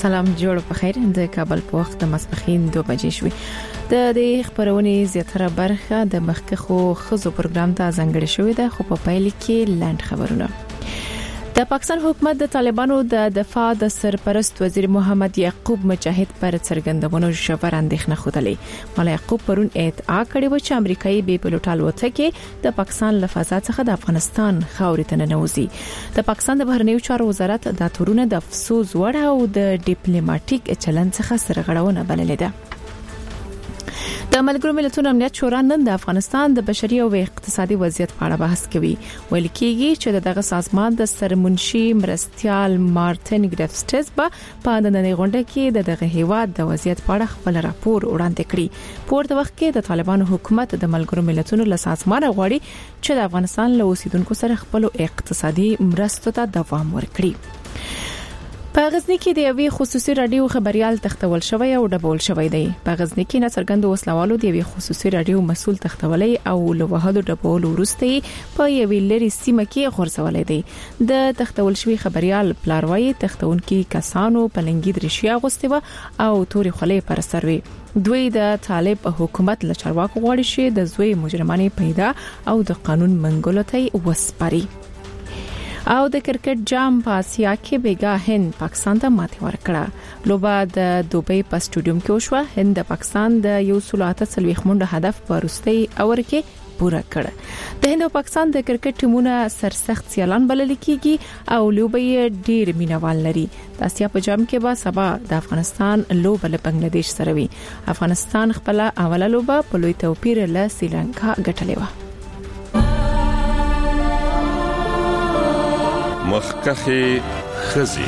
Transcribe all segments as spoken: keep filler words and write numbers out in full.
سلام جوړ په خیر. د کابل په وخت د ماسپښین دوه بجې شوې. د دې خبرونې زیاتره برخه د مخکخو خزو پروګرام ته ځانګړې شوې ده، خو په پیل کې لاند خبرونه. د پاکستان حکومت د طالبانو د دفاع د سرپرست وزیر محمد یعقوب مجاهد پر څرګندونو ژور اندېښنه خوده. مولا یعقوب پرون ادعا کړې و چې امریکایي بي پيلوټ الوتکې د پاکستان له فضا څخه د افغانستان خاورې ته ننوځي. د پاکستان د بهرنیو چارو وزارت د تورونه د افسوس وړ او د ډیپلوماټیک چلند څخه سرغړونه بللې ده. د ملګرو ملتونو امنیت شورا نن د افغانستان د بشري او اقتصادي وضعیت په اړه بحث کوي. ویل کېږي چې دغه سازمان د سرمنشي مرستيال مارټن ګریفسټس په نننۍ غونډه کې دغه هیواد د وضعیت په اړه خپل راپور وړاندې کړی. په ورته وخت کې د طالبانو حکومت د ملګرو ملتونو له سازمان غواړي چې د افغانستان له اوسیدونکو سره خپل اقتصادي مرستو ته دوام ورکړي. په غزنی کې د یوې خصوصي رادیو خبريال تختول شوی او ډبول شوی دی. په غزنی کې نڅرګند وسلوالو د یوې خصوصي رادیو مسول تختولې او له وهلو ډبول ورسته په یوې لري سیمه کې غورځولې دی. د تختول شوی خبريال پلاروي تختونکي کسانو په لنګي درشیا غوستوه او توري خولې پر سروي. دوی د طالب حکومت له چارواکو غواړي چې د زوی مجرمانه پیدا او د قانون منګولو ته وسپاري. او د کرکټ جام په آسیا کې بیګا هند پاکستان ته ماتې ورکړه. لوبه د دوبۍ په سټډیوم کې وشوه. هند د پاکستان د یو سل اته څلوېښت منډه هدف په وروستي اور کې پوره کړ. د هند او پاکستان د کرکټ ټیمونه سرسخت سیالان بلل کېږي او لوبه یې ډیر مینوال لري. د آسیا په جام کې به سبا د افغانستان لوبه له بنگلاديش سره وي. افغانستان خپل اوله لوبه په لوی توپیر له سریلانکا ګټلې و. مخکخي خزي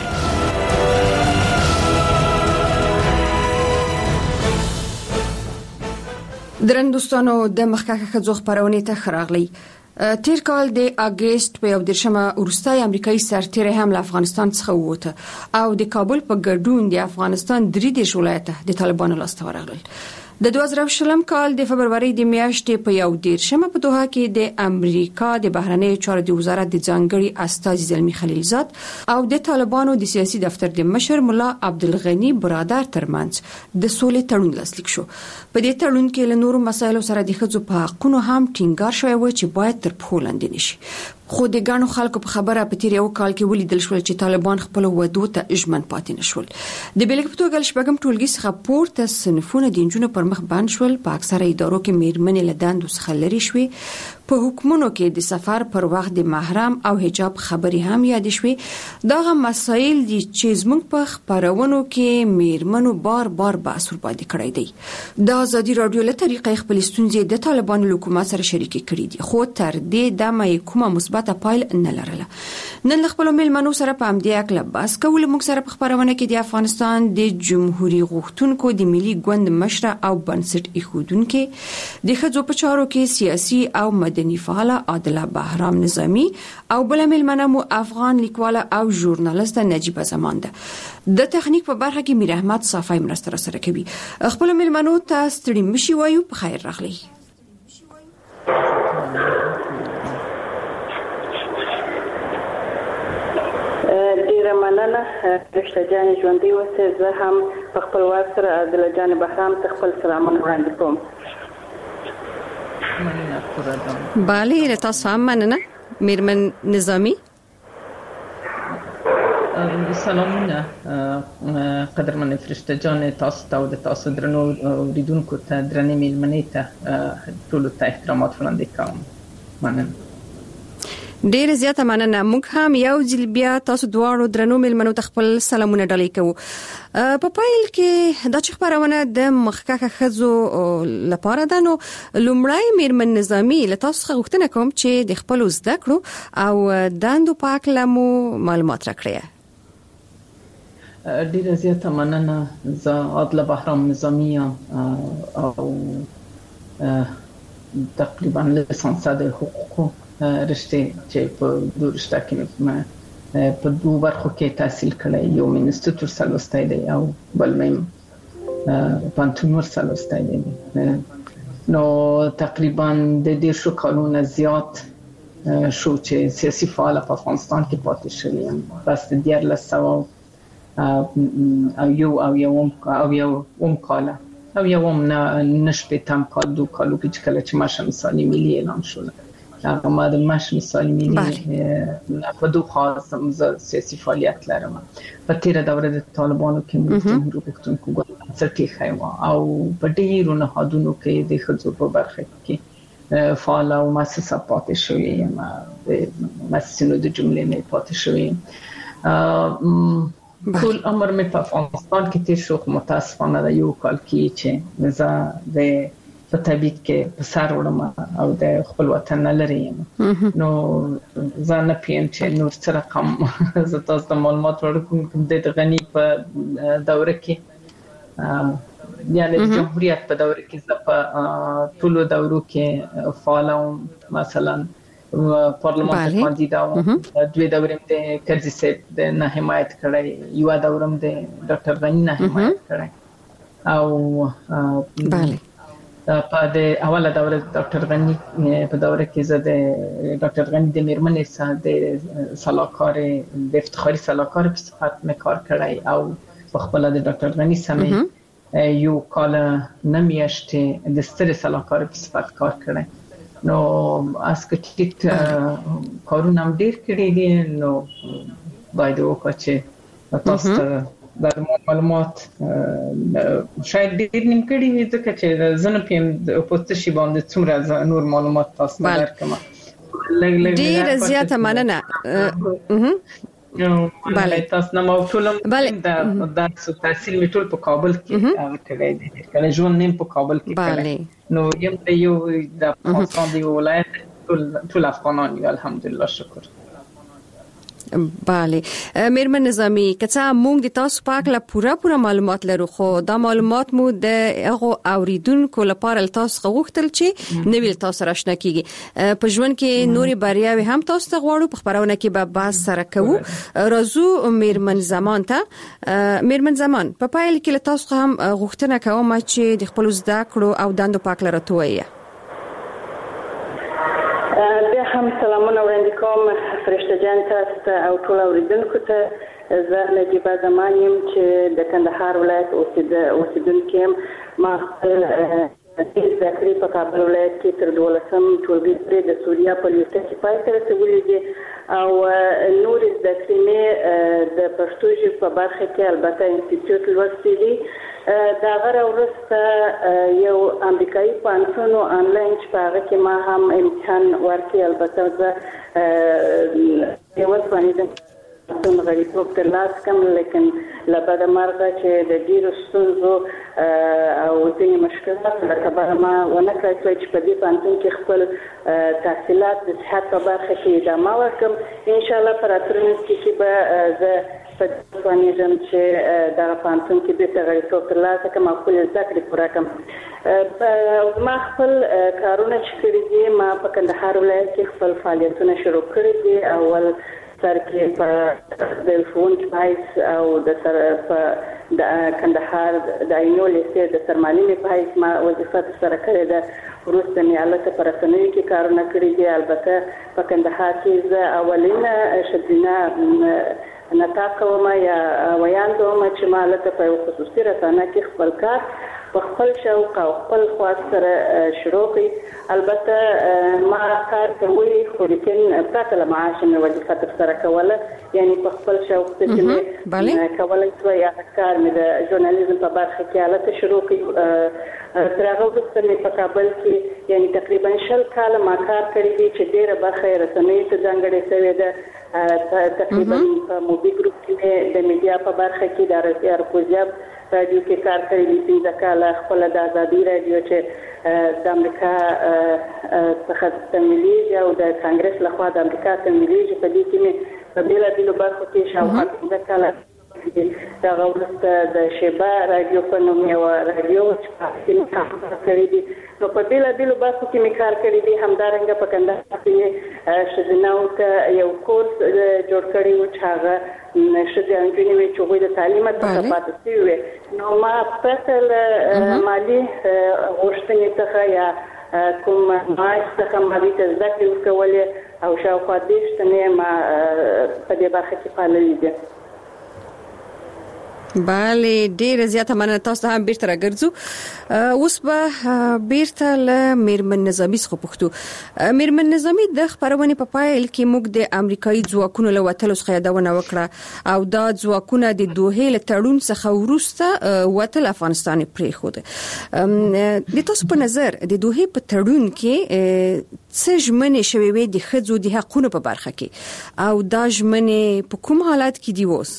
درندوستانو د مخکخه خزو خبرونه ته خراغلی. تیر کال د اگست په یو درشمه ورستای امریکایي سرتیر هم له افغانستان څخه ووته او د کابل په ګډون د افغانستان درې د ولایت د طالبانو لاسته ورغلل. د دوه زره شلم کال د فبرवरी د میاشتې په یو دیرشمه په دوحه کې د امریکا د بهرنیو چارو د وزارت د ځانګړي استازي زلمی خلیلزاد او د طالبانو د سیاسي دفتر د مشر مولا عبدالغنی برادر ترمنځ د سولې تړون لاسلیک شو. په دې تړون کې له نورو مسایلو سره د ښځو په حقوقو هم ټینګار شوی و چې باید تر پښو لاندې نشي. خو د ګڼو خلکو په خبره په تیر یو کال کې ولیدل شو چې طالبان خپل ودو ته اجمن پاتې نشول. د بیلګې په توګه شپږم ټولګي څخه پورته صنفونه د انجونو پر مخ باندې شول. په اکثره ادارو کې میرمنې له دندو څخه لري شوې. په حکومتونو کې د سفر پر وخت د محرم او حجاب خبري هم یاد شوې. داغه مسایل دي چې زموږ په خبرونو کې میرمنو بار بار بحث ور باندې کړی دی. د ازادي رادیو له طریقې خپل ستونزې د طالبانو حکومت سره شریکې کړې دي، خو تر دې دمه کومه مثبت پایل نه لرله. نن خپل میلمنو سره په امدی اکل بس کول موږ سره په خبرونه کې د افغانستان د جمهوریت غوښتونکو د ملي ګوند مشر او بنسټ ایښودونکو د خځو په چارو کې سیاسي او مدني فعال عادله بهرام نظامی او بل میلمنه مو افغان لیکواله او ژورنالیست نجیبه زمان ده. د تخنیک په برخه کې میر احمد صافی مرسته سره کوي. خپل میلمنو ته ستړي مشي وایو په خیر راغلی. ډیره مننه رشته جان ژوندۍ اوسه. زه هم په خپل وار سره عادله جان بهرام ته خپل سلامونه وړاندې کوم. بله له تاسو هم مننه میرمن نظامی. سلامونه قدرمن فرشته جان تاسو ته او د تاسو درنو اوریدونکو ته درنې میلمنې ته ټول ته احترامات وړاندې کوم. مننه. ډیر زیاته مننه. موږ هم یو ځل بیا تاسو دواړو درنو میلمنو ته خپل سلامونه ډالۍ کوو. په پایل کې دا چې خبرونه د مخکخه خزو لپاره ده، نو لومړی میرمن نظامی له تاسو څخه غوښتنه کوم چې د خپل زده کړو او دندو په اړه مو معلومات راکړئ. ډیر زیاته مننه. زه عادله بهرام نظامی او تقریبا لیسانس د حقوقو رشته چې په دوه رشته کې په دوه برخو کې تحصیل کړی. یو منستر سلوستای دی او بل مې پانتون ور سلوستای دی. نو تقریبا د دې شو کالونه زیات شو چې سیاسي فعال په افغانستان کې پاتې شوم. بس د دیارلس سوه او یو او یو او یو اوم کاله او یو هم نه نشته تام کال دو کالو کې کله چې ماشه مثالي ملي اعلان شول هغه ما د ماشه مثالي ملي په دوه خاص سیاسي فعالیت لرم په تیر دوره د طالبانو کې جمهور پښتونخوا ګوند سټي خایو او په ډیرو نهادونو کې د خځو په برخه کې فعال او مؤسسه پاتې شوې یم د مؤسسینو د جملې نه پاتې شوې ټول عمر مې په افغانستان کې تیر شو متاسفانه د یو کال کې چې زه د په طبيعت کې په سر وړم او د خپل وطن لري نو زه نه پیم چې نور څه رقم زه تاسو ته معلومات ورکوم د غني په دوره کې یعنی د جمهوریت په دوره کې زه په ټولو دورو کې فعال وم مثلا پارلمان کاندیدا وم دوی دورم د کرزي صاحب د نه حمایت کړی یو دورم د ډاکټر غنی نه حمایت کړی او بله په د اوله دوره ډاکټر غنی په دوره کې زه د ډاکټر غنی د میرمنې سره د صلاحکار د افتخاري صلاحکار په صفت مې کار کړی او په خپل د ډاکټر غنی سره یو کال نمیاشتې د ستر صلاحکار په صفت کار کړی نو اسکټیک کارونه هم ډیر کړی دي نو باید وکړو چې تاسو ته د معلومات شاید ډیر نیم کړي وي ځکه چې زه نه پیم د پوسټ شي باندې څومره نور معلومات تاسو ته درکم ډیر زیاته مننه بله تاسو نه مو ټولم د درس تحصیل می ټول په کابل کې کړی دی کله ژوند نیم په کابل کې کړی نو یم ته یو د افغانستان دی ولایت ټول ټول افغانان یو الحمدلله شکر بله میرمن نظامی کڅه مونږ د تاسو پاک لا پوره پوره معلومات لرو خو دا معلومات مو د هغه اوریدونکو لپاره تاسو غوښتل چې نوې تاسو راشنه کیږي په ژوند کې نوري بریاوي هم تاسو ته غواړو په خبرونه کې به بحث سره کوو راځو میرمن زمان ته میرمن زمان په پایل کې تاسو هم غوښتنه کوم چې د خپل زده کړو او دندو پاک لرو توي بیا هم سلامونه وړاندې کوم فرشته جان تاسو ته او ټول اوریدونکو ته زه نجیبه زمان یم چې د کندهار ولایت اوسیدونکې یم ما خپل زده کړې په کابل ولایت کې تر دولسم ټولګي پورې د سوریا په لیسه کې پای ته رسولې دي او نور زده کړې مې د پښتو ژبې په برخه کې البته انسټیټیوټ لوستي دي دا غره ورسته یو امریکایي پانسون او انلاین شپږ کې ما هم امتحان ورکړ البته زه یو څه څنګه غریبوب تر لاس کم لیکن لبد مرغه چې د ډیرو ستونزو او ځینې مشکلات له کبره ما ونه کړی چې په دې پانسون کې خپل تحصیلات د صحت په برخه کې ادامه ورکړم ان شاء الله پر راتلونکي کې به زه په ځوانیږم چې دا پانسون کې د غریبوب تر لاس کم او خپل زده کړې پوره کړم ما خپل کارونه چې کړي دي ما په کندهار ولایت کې خپل فعالیتونه شروع کړي دي اول سر کې په د فون پایس او د سر په د کندهار د عینو لیسې د سرمالي پایس ما وظیفه سره کړې ده وروسته مې البته پر رسنیو کې کارونه کړي دي البته په کندهار کې زه اولینه شدینه نطاق کوم یا ویان کوم چې ما البته په خصوصي رسنه کې خپل کار په خپل شوق او خپل خواص سره شروع کړي البته ما کار کوي خو لیکن پرته له معاش مې وظیفه تر سره کوله یعنی په خپل شوق سره مې کوله چې یا کار مې د ژورنالیزم په برخه کې البته شروع کړي تر هغه وروسته مې په کابل کې یعنی تقریبا شل کال ما کار کړی دی چې ډیره برخه رسنیو ته ځانګړې شوې ده تقریبا په موبي ګروپ کې د میډیا په برخه کې د رادیو ارکوزیاب رادیو کې کار کړی دی پنځه کاله خپل د آزادي رادیو چې د امریکا څخه تمویلېږي او د کانګرس لخوا د امریکا تمویلېږي په دې کې مې په بېلابېلو برخو کې شاوخوا پنځه کاله دا وروسته د شیبا رادیو په نوم یو رادیو چې کار کړی دی نو په بېلابېلو برخو کې مې کار کړی دی همدارنګه په کندهار کې ښځیناو ته یو کورس جوړ کړی و چې هغه ښځې نجونې وې چې هغوی د تعلیم څخه پاتې شوي وې نو ما پرته له مالي غوښتنې څخه یا کوم معاش څخه ما دې ته زده کړې ورکولې او شاوخوا دېرش تنې ما په دې برخه کې پاللي دي بله ډیر زیاته مننه. تاسو هم بیرته راګرځو. اوس به بیرته له میرمن نظامی څخه پوښتو. میرمن نظامی د خبرونه په پایل کې موږ د امریکایي ځواکونو له وټلو څخه یادونه وکړه او دا ځواکونه د دوه له تړون څخه وروسته وټل افغانستان پرې خو ده. د تاسو په نظر د دوه په تړون کې څه ژمنې شوي وي د ښځو د حقوقو په برخه کې او دا ژمنې په کوم حالت کې دی اوس؟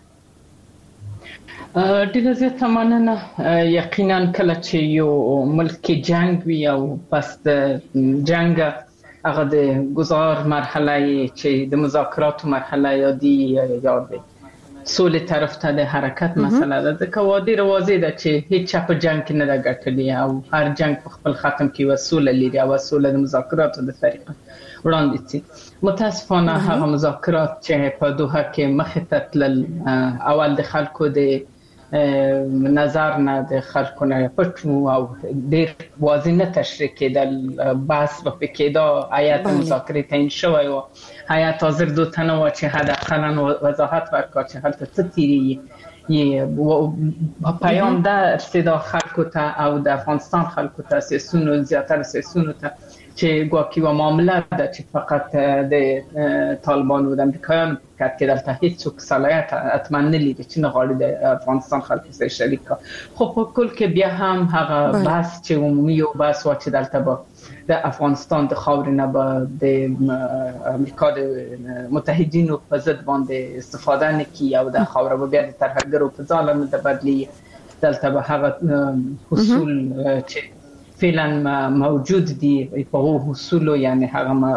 ډیره زیاته مننه. یقینا کله چې یو ملک جنگ وي او پس د جنگ هغه د گذار مرحله چې د مذاکراتو مرحله یا دی یا د سولې طرف ته د حرکت مسله ده. ځکه وادي واضح ده چې هیڅ چا په جنگ کې نه ده ګټلې او هر جنگ په خپل ختم کې وسوله لري او وسوله د مذاکراتو د طریقه وړاندې شي. متاسفانه هغه مذاکرات چې په دوحه کې مخې ته تلل اول د خلکو د نظر نه د خلکو نه پټو او ډیر واضح نه تشریح کېدل. بحث په کې دا آیات مذاکرې تعیین شوی او آیات حاضر دوه تنه و چې حداقل وضاحت ورکړي چې هلته څه تیری یې پیام ده رسیدا خلکو ته او د افغانستان خلکو ته سیاسونو زیاتره سیاسونو ته چې ګواکې و معامله ده چې فقط د طالبانو د امریکایانو کې دلته هیڅ صلاحیت اتمن نه لري چې نه غواړي د افغانستان خلکو سره شریک کړي. خو په کل کې بیا هم هغه بحث چې عمومي او بحث و چې دلته به د افغانستان د خاورې نه به د امریکا د متحدینو په ضد باندې استفاده نه کوي او د خاوره به بیا د ترهګرو په ځاله نه بدلی. دلته به هغه حصول چې فعلا موجود دي په حصول یعنی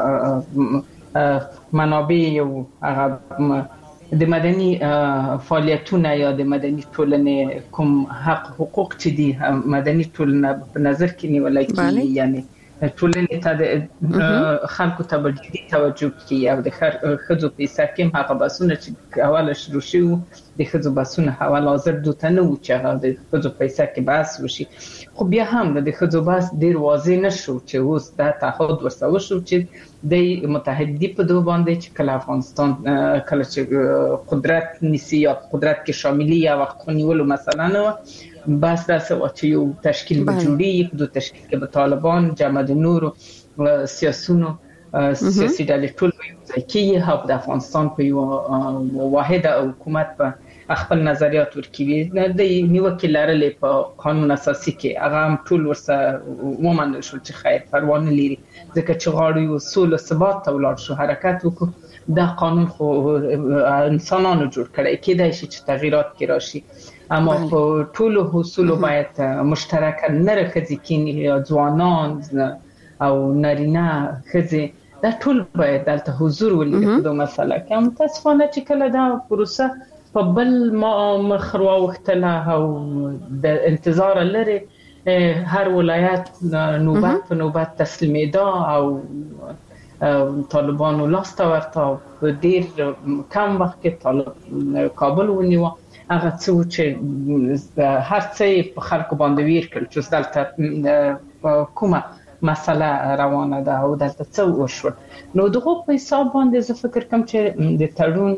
هغه منابع او هغه د مدني فعالیتونه یا د مدني ټولنې کوم حق حقوق چې دي مدني ټولنه په نظر کې نیول کېږي یعنی ټولنې ته د خلکو ته به جدي توجه کوي او د ښځو په حصه کې هغه بحثونه چې اوله شروع شوي د ښځو بحثونه اول حاضر دوته نه وو چې هغه د ښځو په حصه کې بحث وشي. خو بیا هم د ښځو بحث ډیر واضح نه شو چې اوس دا تعهد ورسره وشو چې د متحدي په دوه باندې چې کله افغانستان کله چې قدرت نیسي یا قدرت کې شاملي یا وخت نیولو مثلا نه بس داسې و چې یو تشکیل به جوړي په دوه تشکیل کې به طالبان جمع د نورو سیاسونو سیاسي ډلې ټول په یو ځای کې او د افغانستان په یو واحده حکومت په خپل نظریات ورکوي. د نیوکې لرلې په قانون اساسي کې هغه هم ټول ورسره ومنل شو چې خیر پروا نه لري ځکه چې غواړو سوله ثبات ته ولاړ شو حرکت وکړو. دا قانون خو انسانانو جوړ کړی کېدای شي چې تغییرات کې راشي اما په ټولو حصول باید مشترک نر ښځې کې ځوانان او نارینه ښځې دا ټول باید دلته حضور ولري په دوه مسله کې. متاسفانه چې کله دا پروسه په بل مخ راوختله او د انتظار لري هر ولایت نوبت په نوبت تسلیمیدا او طالبانو لاسته ورته په ډیر کم وخت کې طالب کابل ونیو. هغه څه چې هر څه په خلکو باندې ویر کړ چې دلته کومه مسله روانه ده او دلته څه وشو. نو دغه په حساب باندې زه فکر کوم چې د تړون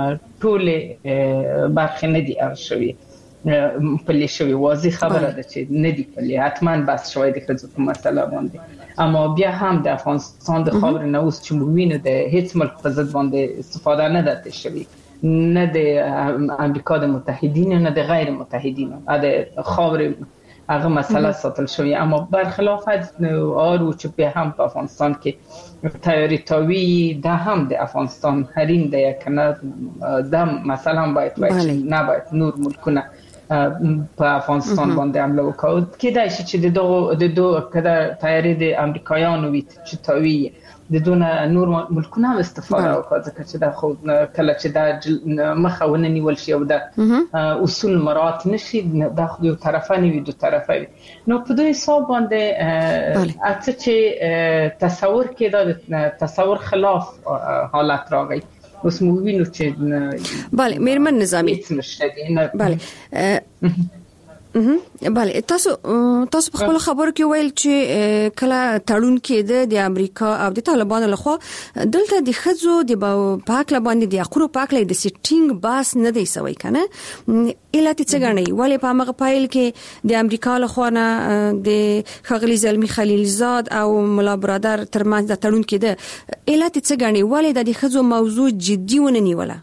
ټولې برخې نه دي شوي پلي شوي. واضح خبره ده چې نه دي پلي حتما بس شوی د ښځو په مسله باندې. اما بیا هم د افغانستان د خاورې نه اوس چې موږ وینو د هیڅ ملک په ضد باندې استفاده نه ده شوې نه د امریکا د متحدینو نه د غیر متحدینو د خاورې هغه مسله ساتل شوی. اما برخلاف آرو چې به هم په افغانستان کې تیاری تاوی دا هم د افغانستان حریم ده کنه دا مثلا باید باید نه باید نور ملکونه په افغانستان باندې حمله وکړي. کېدای شي چې د دوه د دوه کده تیاری د امریکایانو وي چې تاوی د دونه نور ملکونه هم استفاده وکړي ځکه چې دا خو کله چې دا مخه ونه نیول شي او دا اصول مراعات نشي دا خو یو طرفه نه وي دوه طرفه وي. نو په دوی حساب باندې اته چې تصور کې دا تصور خلاف حالت راغی. اوس موږ وینو چې بله میرمن نظامی بله بله تاسو تاسو په خپل خبرو کې ویل چې کله تړون کې د امریکا او د طالبانو لخوا دلته د خځو د پاکله باندې د حقوقو پاکله د سټینګ باس نه دی سوی کنه الهته څنګه نه ولې په هغه فایل کې د امریکا لخوا نه د خغلی زلمی خلیلزاد او مولا برادر ترمنځ د تړون کې ده الهته څنګه نه ولې د خځو موضوع جدي ونه نیوله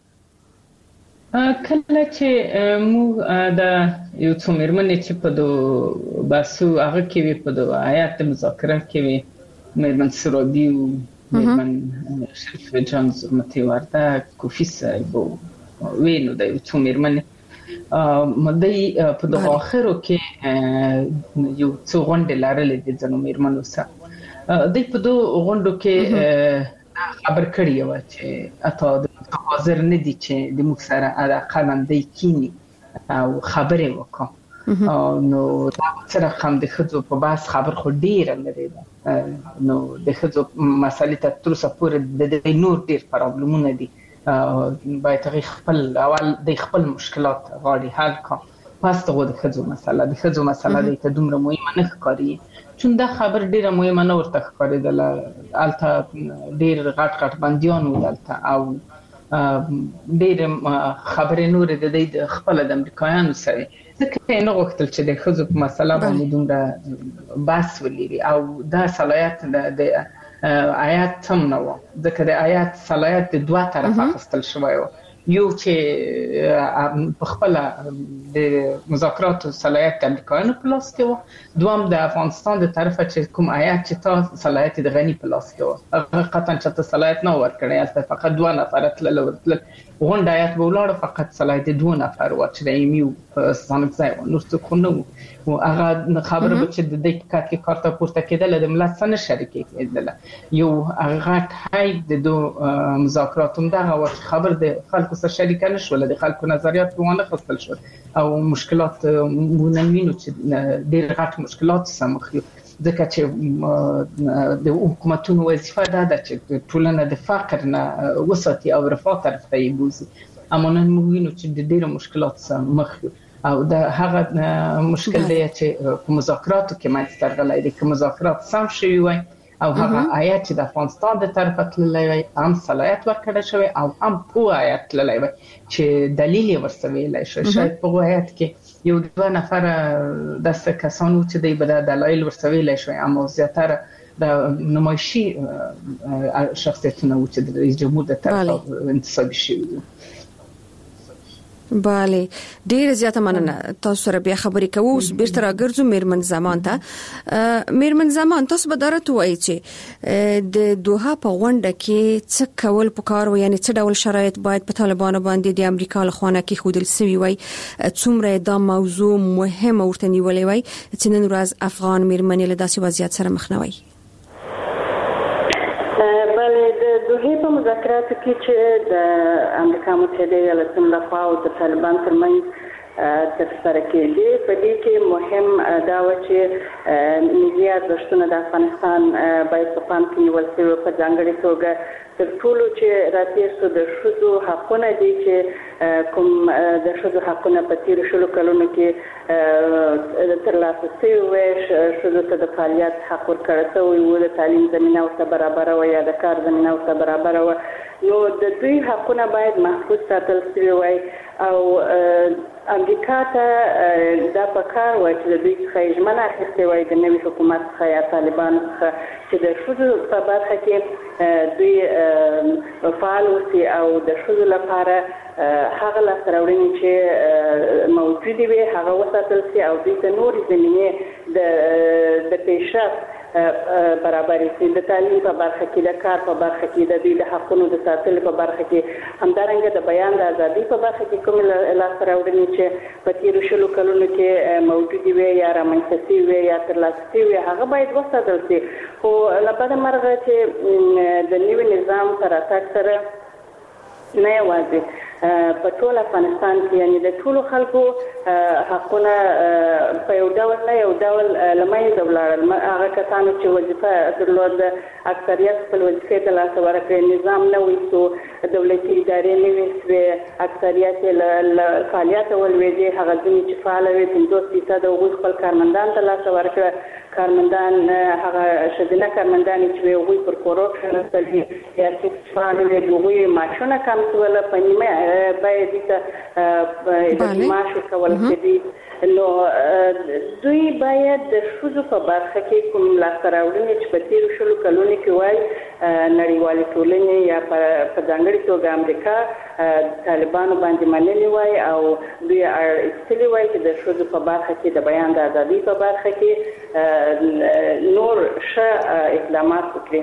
کله چې موږ د یو څو مېرمنې چې په دو باسو هغه کې وي په دو آیات مذاکره کې وي مېرمن سرابي او مېرمن شریف جانز متي ورته کوفي صاحب وینو د یو څو مېرمنې مدې په دو اخرو کې یو څو غونډې لرلې د ځنو مېرمنو سره د په دو غونډو کې خبر کړی و چې اته حاضر نه دي چې د موږ سره د قلمندۍ کینی او خبرې وکړو نو دا سره هم د خځو په باس خبر خو ډیر لري نو د خځو مسالې ته تر څو پورې د نور ډیر پرابلمونه دي باید خپل اول د خپل مشکلات غاړي حل کړو پس ته د خځو مسله د خځو مسله د ته دومره مهمه نه ښکاري چون دا خبر ډیره مهمه نه ورته ښکارېدله الته ډیر غټ غټ بندیان و دلته او ډېر خبرې نورې د دې خپل د امریکایانو سره ځکه نه غوښتل چې د خځو په مسله باندې دومره بحث ولري او دا صلاحیت د آیات هم نه و ځکه د آیات صلاحیت د دوه طرفه اخیستل شوی و یو چې په خپل د مذاکراتو صلاحیت د امریکایانو په لاس کې و دوم د افغانستان د طرفه چې کوم آیات چې تا صلاحیت د غنی په لاس کې و هغه قطعا چې ته صلاحیت نه ورکړی البته فقط دوه نفر تلل ورتل غونډه آیات به ولاړ فقط صلاحیت دوه نفر و چې د ایمیو په ستانک ځای و نور څوک نه و هغه خبره به چې د دې کات کې کارته پورته کېدل د ملت سره شریک کېدل یو هغه ټای د دو مذاکراتو دغه وخت خبر د خلکو سره شریک نه شول د خلکو نظریات په ونه خپل شو او مشکلات مونږ چې ډېر غټ مشکلات سره مخ یو ځکه چې د حکومتونو وظیفه ده چې ټولنه د فقر نه وساتي او رفاه طرف ته یې بوزي اما نن موږ وینو چې د ډېرو مشکلات سره مخ یو او دا هغه مشکل دی چې په مذاکراتو کې منځته راغلی دی که مذاکرات سم شوي وای او هغه آیات چې د افغانستان د طرفه تللی وای هم صلاحیت ورکړی شوی او هم پوه آیات تللی وای چې دلیل یې ورسره ویلی شوی شاید په هغو آیات کې یو دوه نفره داسې کسان وو چې دوی به دا دلایل ورسره ویلی شوی اما زیاتره د نمایشي شخصیتونه وو چې د رئیس جمهور د طرفه انتصابي شوي وو بله ډیر زیاته مننه تاسو سره بیا خبرې کوو اوس بیرته راګرځو میرمن زمان ته میرمن زمان تاسو به درته وایي چې د دوحه په غونډه کې څه کول پکار و یعنی څه ډول شرایط باید په طالبانو باندې د امریکا له خوا نه کې خودل سوي وای څومره دا موضوع مهمه ورته نیولې وای چې نن ورځ افغان میرمنې له داسې وضعیت سره مخ نه وي دوی په مذاکراتو کې چې د امریکا متحده ایالاتونو لخوا او د طالبان ترمنځ ترسره کېدي په دې کې مهم دا و چې ملي ارزښتونه د افغانستان باید په پام کې نیول شوي په ځانګړې توګه تر ټولو چې راتېر سو د ښځو حقونه دي چې کوم د ښځو حقونه په تېرو شلو کلونو کې ترلاسه شوي وي ښځو ته د فعالیت حق ورکړی شوی و د تعلیم زمینه ورته برابره وه یا د کار زمینه ورته برابره وه نو د دوی حقونه باید محفوظ ساتل شوي وای او امریکا ته دا پکار وای چې د دوی څخه یې ژمنه اخیستې وای د نوي حکومت څخه یا طالبانو څخه چې د ښځو په برخه کې دوی فعال اوسي او د ښځو لپاره هغه لاسته راوړنې چې موجودې وي هغه وساتل شي او دوی ته نورې زمینې د پیشرفت برابرې شي د تعلیم په برخه کې د کار په برخه کې د دوی د حقونو د ساتلو په برخه کې همدارنګه د بیان د ازادۍ په برخه کې کومې لاسته راوړنې چې په تېرو شلو کلونو کې موجودې وي یا رامنځته شوي وي یا ترلاسه شوي وي هغه باید وساتل شي خو له بده مرغه چې د نوي نظام په راتګ سره نه یوازې په ټول افغانستان کې یعنی د ټول خلکو حقونه په یو ډول نه یو ډول لمنځه ولاړل. هغه کسانو چې وظیفه درلوده اکثریت خپل وظیفې ته لاس ورکړ، نظام نه ویسو، دولتي ادارې نه ویسوې، اکثریت له فعالیت ولوېدې. هغه ځینې چې فعال وي پنځوس فیصد هغوی خپل کارمندان ته لاس ورکړه. کارمندان هغه ښځینه کارمندانې چې وي هغوی پر کورپشن سلوي یا چې فعال وي هغوی معاشونه کم شول، په نیمه بیه دې ته معاش ورکول کېدی. نو دوی باید د ښځو په برخه کې کوم لاسته راوړنې چې په تېرو شلو کلونو کې وایي نړیوالې ټولنې یا په ځانګړې توګه امریکا طالبانو باندې منلي وای او دوی ایستلي وای چې د ښځو په برخه کې د بیان د ازادۍ په برخه کې نور ښه اقدامات وکړي.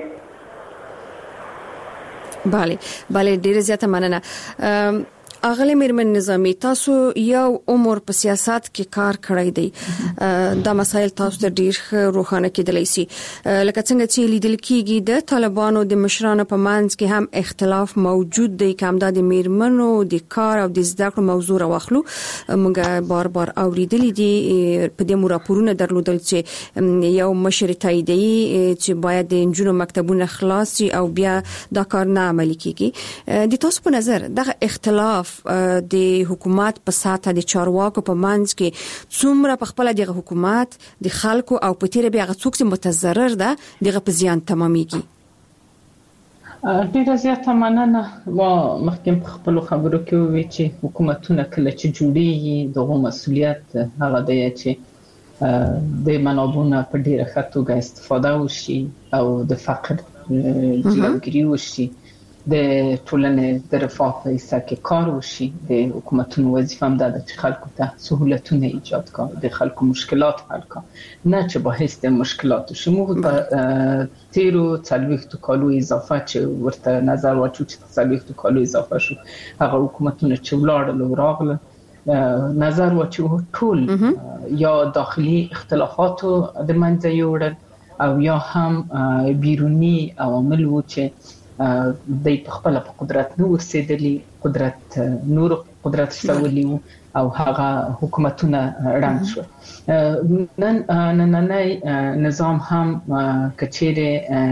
بله بله ډیره زیاته مننه. اغلی میرمن نظامی، تاسو یو عمر په سیاست کې کار کړی دی، دا مسایل تاسو ته ډیر روښانه کېدلی شي. لکه څنګه چې لیدل کېږي د طالبانو د مشرانو په منځ کې هم اختلاف موجود دی، کوم د میرمنو د کار او د زده کړو موضوع راوخلو. موږ بار بار اوریدلې دي په دې راپورونه درلودل چې یو مشر تاییدي چې باید د انجونو مکتبونه خلاص شي او بیا دا کار نه عملي کیږي. د تاسو په نظر دغه اختلاف د حکومت په ساته د چارواکو په منځ کې څومره په خپل دغه حکومت د خلکو او په تیر بیا غڅوک چې متضرر ده دغه په زیان تمامېږي؟ ډیره زیاته مننه. ما مخکې په خپل خبرو کې وی چې حکومتونه کله چې جوړیږي دغه مسؤلیت هغه دی چې د منابعونو په ډیره ښه توګه استفاده وشي او د فقر جلوګیري وشي، د ټولنې د رفاه په حصہ کې کار وشي. د حکومتونو وظیفه هم ده چې خلکو ته سهولتونه ایجاد کړي، د خلکو مشکلات حل کړي، نه چې به هیڅ د مشکلاتو شمول په تیرو څلوېښتو کالو اضافه چې ورته نظر واچو چې څلوېښتو کالو اضافه شو، هغه حکومتونه چې ولاړل او راغله نظر واچو ټول یا داخلي اختلافاتو د منځه یوړل او یا هم بیرونی عوامل و چې د په خپل په قدرت نو ورسېدلی، قدرت نور قدرت شتولی او هغه حکومتونه رنګ شو. نن نننی نظام هم کچېره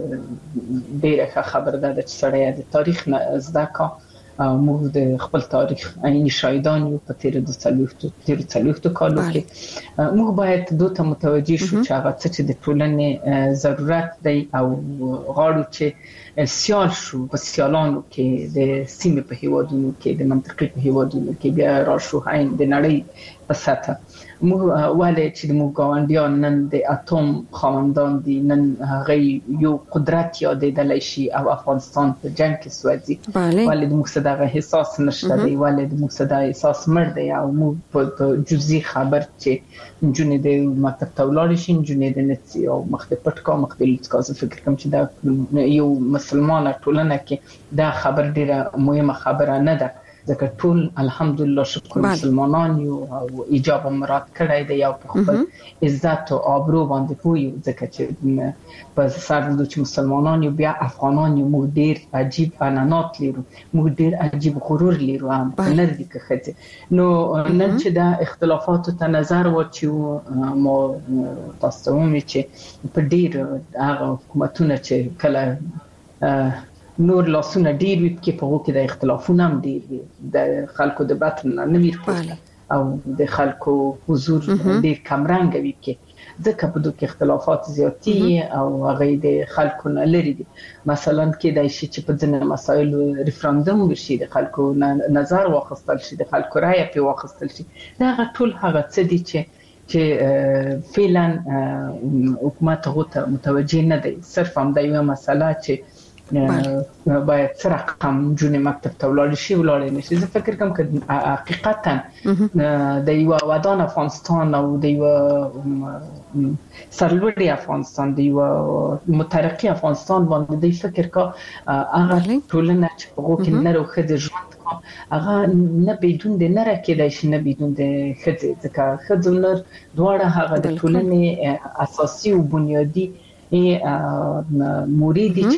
ډېره خبر ده چې سړی د تاریخ نه زده کا موږ د خپل تاریخ عیني شاهدان یو په تیر د څلوېښتو تیر څلوېښتو کالو کې موږ باید دوی ته متوجي شو چې هغه څه چې د ټولنې ضرورت دی او غواړو چې سیال شو په سیالانو کې د سیمې په هیوادونو کې د منطقې په هیوادونو کې بیا راشو عین د نړۍ په سطح موږ ولې چې موږ ګاونډیان نن د اتوم خاوندان دي، نن هغه یو قدرت یادېدلی شي او افغانستان په جنگ کې سوځي، ولې د موږ صدغه احساس نشته دی، ولې د موږ صدغه احساس مړ دی او موږ په جزئي خبر چې جنې د مکتب ته ولاړ شي، جنې د نتي او مخ په پټکا مخ په لټکا زه فکر کوم چې دا یو مسلمانه ټولنه کې دا خبر ډیره مهمه خبره نه ده، ځکه ټول الحمدلله شکر مسلمانان یو او ایجاب مراد کړی دی او په خپل عزت او آبرو باندې پوي، ځکه چې په سر د چې مسلمانان یو بیا افغانان یو موږ ډیر عجیب عنعنات لرو، موږ ډیر عجیب غرور لرو هم نه دي که خځه نو نن چې دا اختلافات ته نظر واچو مو تاسو ته چې په ډیر هغه حکومتونه چې کله نور لاسونه ډیر وي کې په وګړو کې د اختلافونه هم ډیر وي، د خلکو د باطن نه ویر او د خلکو حضور ډیر کم رنګ وي کې، ځکه په دوه کې اختلافات زیاتی او هغه د خلکو نه لري دي. مثلا کې د شي چې په ځینې مسایلو ریفرندوم وشي، د خلکو نظر واخیستل شي، د خلکو رائے په واخیستل شي، دا ټول هغه څه دي چې چې فعلا حکومت هغه متوجه نه دی، صرف هم د یو مسله چې باید سره رقم جون مکتب ته ولاړ شي ولاړ نه شي. زه فکر کوم چې حقیقتا د یو ودان افغانستان او د یو سرلوړي افغانستان د یو مترقي افغانستان باندې د فکر کا هغه ټولنه چې په وګ کې نه روخه د ژوند هغه نه بدون د نه راکېدای شي، نه بدون د خځې، ځکه خځې نر دواړه هغه د ټولنې اساسي او بنیادی موردی چې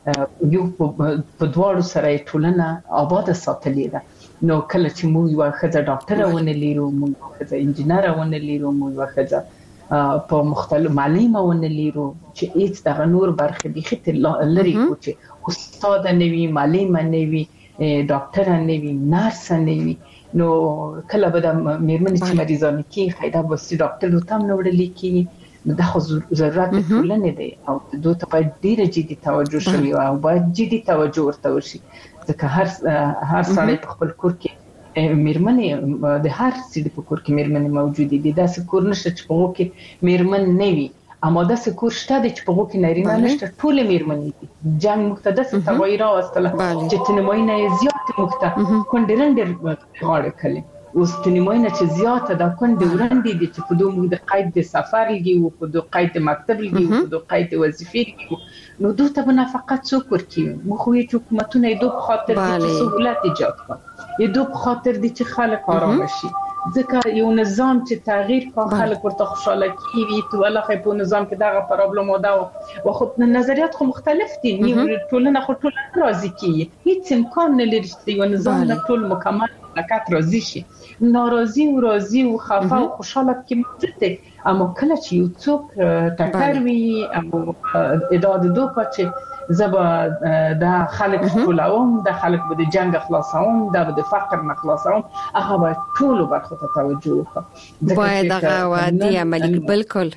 یو په دواړو سره ټولنه آباد ساتلې ده. نو کله چې موږ یو ښځه ډاکټره ونه لرو، موږ ښځه انجینر ونه لرو، موږ یو ښځه په مختلف معلمه ونه لرو چې هیڅ دغه نور برخې د خته لري کو چې استاد نه وي، معلمه نه وي، ډاکټره نه وي، نرس نه وي. نو کله به د میرمنې چې مریضانه کې خیدا بسي ډاکټر ته هم وړل کی، دا خو ضرورت ټولنه دی او دوی ته باید ډیره جدي توجه شي او باید جدي توجه ورته وشي. ځکه هر هر سړی په خپل کور کې میرمنې د هر څه په کور کې میرمنې موجود دي. دا څه کور نشته چې په هغه کې میرمن نه وي، اما دا څه کور شته چې په هغه کې نارینه نشته، ټول میرمنې دي. جنگ مقتدس تغیر راوستله چې تنموینه زیات مقته کندرندر غاړه کړي. اوس تنموینه چې زیاته دا کندې ورندې دي چې په دوه د قید د سفر لګي او په دوه قید مکتب لګي او په دوه قید وظیفې لګي. نو دوی ته نه فقط څوک ورکي، مو خو یې حکومتونه یې دوه خاطر دي چې سہولت ایجاد کړي، یې دوه خاطر دي چې خلک آرام شي. ځکه یو نظام چې تغییر کا خلک ورته خوشاله کیږي، ته ولخه په نظام کې دغه پرابلم او دا او خو نظریات خو مختلف دي. ټولنه خو ټولنه راضي کیږي، هیڅ امکان نه لري چې یو نظام نه ټول مکمل لکات راضي شي. ناراضي او راضي او خفه او خوشاله کې موجود دي. اما کله چې یو څوک ټکر وي او اداد دوه چې زبا د خلک ټولوم، د خلک به د جنگ خلاصوم، د به د فقر نه خلاصوم، هغه به ټول برخو ته توجه وکړي. باید هغه وادي عملي بالکل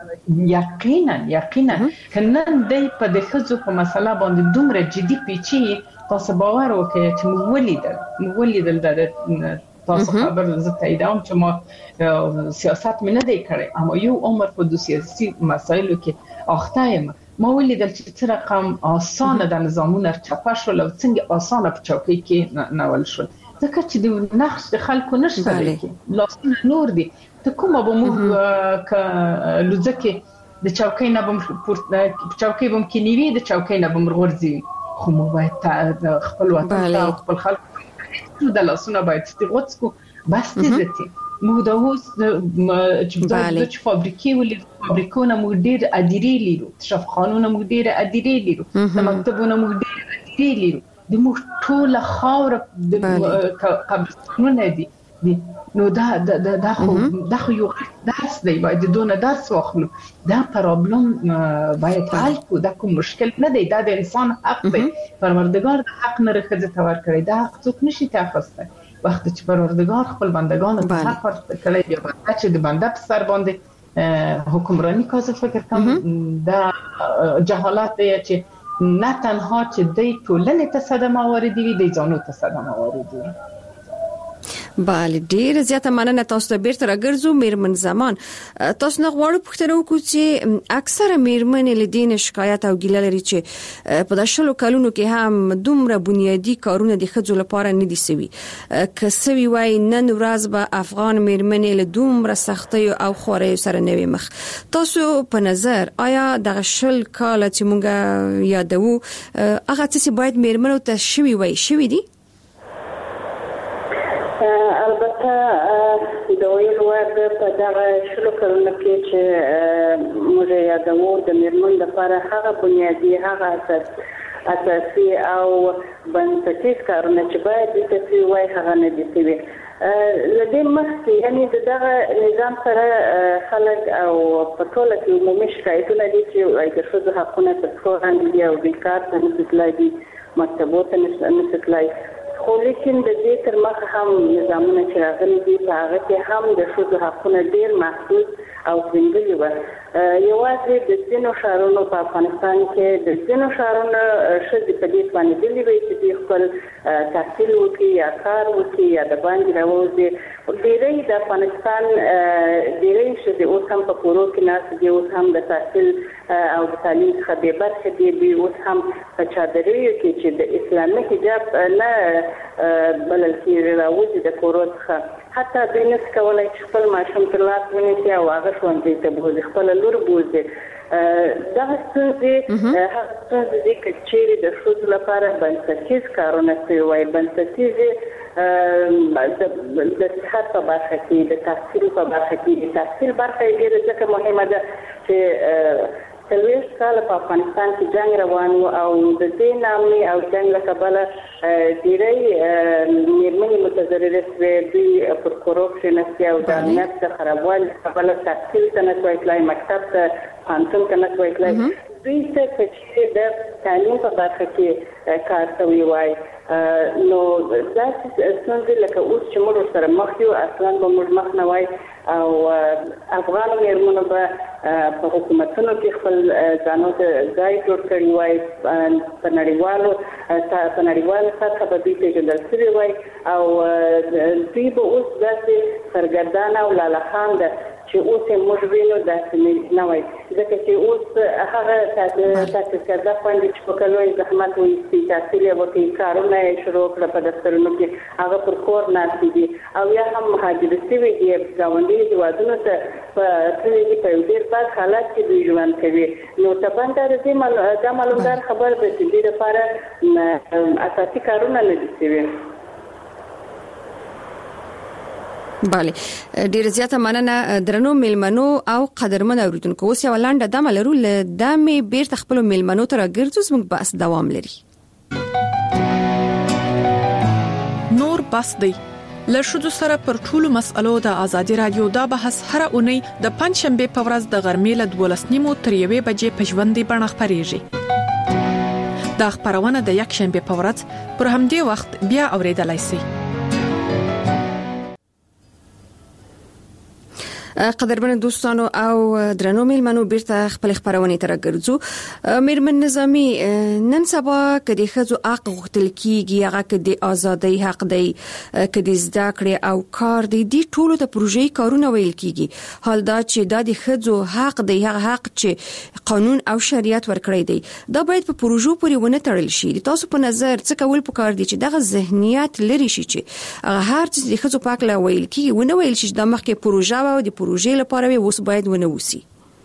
یقینا یقینا کنن دی په د خزو په مسله باندې دومره جدي پیچي. تاسو باور وکړئ چې موږ ولیدل موږ ولیدل د تاسو خبر زه تاییدوم چې ما سیاست مې نه دی کړی، اما یو عمر په د سیاسي مسایلو کې اخته یم. ما ولیدل چې څه رقم آسانه د نظامونو چاپه شول او څنګه آسانه په چوکۍ کې ناول شول. ځکه چې د نقش د خلکو نشته دی، لاسونه نور دي. ته کومه به موږ که لوځکې د چوکۍ نه به چوکۍ به کې نیوي، د چوکۍ نه به مرغورځي. خو موږ باید خپل وطن ته خپل خلکو د لاسونه باید استغوڅ کو بس دې موږ د اوس چې فابریکې ولې فابریکونه موږ ډېر ادارې لرو، شفاخانونه موږ ډېر ادارې لرو، مکتبونه موږ ډېر ادارې لرو. د موږ ټول خاور د قبرستانونه دي. نو دا دا دا خو دا خو یو درس دی، باید دونه درس واخلو. دا پرابلم باید حل کو، دا کوم مشکل نه دی، دا د انسان حق دی. پروردگار د حق نه رخصت تور کړی، دا حق څوک نشي تاخسته. وخت چې پروردگار خپل بندگانو ته حق ورکړي، بیا چې د بنده په سر باندې حکمرانی کوي. فکر کوم دا جهالت دی چې نه تنها چې د ټولنې ته صدمه واردوي، د ځانو ته صدمه واردوي. بله، ډیر زیاته مننه. تاسو ته بیرته راګرځو میرمن زمان. تاسو نه غواړو پوښتنه وکړو چې اکثره میرمنې له دین شکایت او ګیله لري چې په داشلو کلونو کې هم دومره بنیادی کارونه د ښځو لپاره نه دي سوي. که سوي وای نن ورځ به افغان میرمنې له دومره سختۍ او خوارۍ سره نه وي مخ. تاسو په نظر آیا دغه شل کال چې مونږ یادوو هغه څه باید میرمنو ته شوي وای شوي دي؟ البته د ویل ورته په دغه شلو کلونو کې چې موږ یادوو د میرمنو لپاره هغه بنیادي هغه اساس اساسي او بنسټیز کارونه چې باید د تاسو وای هغه نه دي سوي. لدې مخکې یعنی دغه نظام سره خلک او په ټوله کې عمومي شکایتونه دي چې د ښځو حقونه تر پښو لاندې دي او بیکار ته نه تللی، مکتبو ته نه تللی. خو لیکن د دې تر مخه هم نظامونه چې راغلي دي په هغه کې هم د ښځو حقونه ډېر محدود او ځنګلي وو. یوازې د ځینو ښارونو په افغانستان کې د ځینو ښارونو ښځې په دې باندې دي چې دوی خپل تحصیل وکړي یا کار وکړي یا د باندې راوځي. ډېری د افغانستان ډېری ښځې اوس هم په کورو کې ناست دي، اوس هم د تحصیل او د تعلیم څخه بې برخې دي. دوی اوس هم په چادریو کې چې د اسلامي حجاب نه بلل کېږي راوځي د کورو څخه. حتی دوی نشي کولی چې خپل ماشوم تر لاس ونیسي او هغه ښوونځي ته بوځي، خپله لور بوځي. دغه ستونزې هغه ستونزې دي که چېرې د ښځو لپاره بنسټیز کارونه سوي وای، بنسټیزې د صحت په برخه کې، د تحصیل په برخه کې. د تحصیل برخه یې ډېره ځکه مهمه ده چې څلوېښت کاله په افغانستان کې جنگ روان و او د دې نامې او جنگ له کبله ډېری مېرمنې متضررې شوې، دوی پر کورپشن او د امنیت د خرابوالي له کبله تحصیل ته نه شوی تللی، مکتب ته پوهنتون ته نه شوی تللی. دوی ته چې د تعلیم په برخه کې کار کوي وای نو داسې ستونزې لکه اوس چې موږ سره مخ یو اصلا به موږ مخ نه وای او افغان مېرمنو به په حکومتونو کې خپل ځانو ته ځای جوړ کړی وای، په نړیوالو په نړیواله سطحه به دوی پېژندل شوي وای او دوی به اوس داسې سرګردانه او لالهانده چې اوس یې موږ وینو داسې نه وای، ځکه چې اوس هغه تاسیس کرده خویندې چې په کلونو زحمت وایستي، تحصیل یې وکړي، کارونه یې شروع کړه په دفترونو کې، هغه پر کور ناستې دي او یا هم مهاجرې شوي دي، ګاونډي هېوادونو ته په تللي دي، په یو ډېر بد حالت کې دوی ژوند کوي. نو طبعا دا دا معلومدار خبر ده چې دوی لپاره اساسي کارونه نه دي شوي. بله، ډیر زیاته مننه درنو میلمنو او قدرمن اوریدونکو. اوس یو لاندې دمه لرو، ل دمه بیرته خپل میلمنو ته راګرځو، زموږ بحث دوام لري. نور بس دی له شذو سره پر ټولو مسألو د ازادي رادیو دا بحث هر اونۍ د پنځشنبه په ورځ د غرمې له دولس نیمو تر یوې بجې په ژوندۍ بڼه خپرېږي. دا خبرونه د یک شنبه په ورځ پر همدې وخت بیا اوریدلای شئ. قدرمن دوستانو او درنو میلمنو بیرته خپل خبرونه تر ګرځو. میرمن نظامی، نن سبا کدي خزو حق غوښتل کیږي، هغه کدي ازادي حق دی، کدي زده کړې او کار دی، دي ټولو ته پروژې کارونه ویل کیږي. حال دا چې د خزو حق دی، هغه حق چې قانون او شریعت ورکړی دی، دا باید په پروژو پورې ونه تړل شي. تاسو په نظر څه کول پکار دي چې دغه ذهنیت لري شي چې هر څه د خزو پاک لا ویل کیږي، ونه ویل شي د مخکې پروژه او د پروژې لپاره وي اوس باید ونه وسی.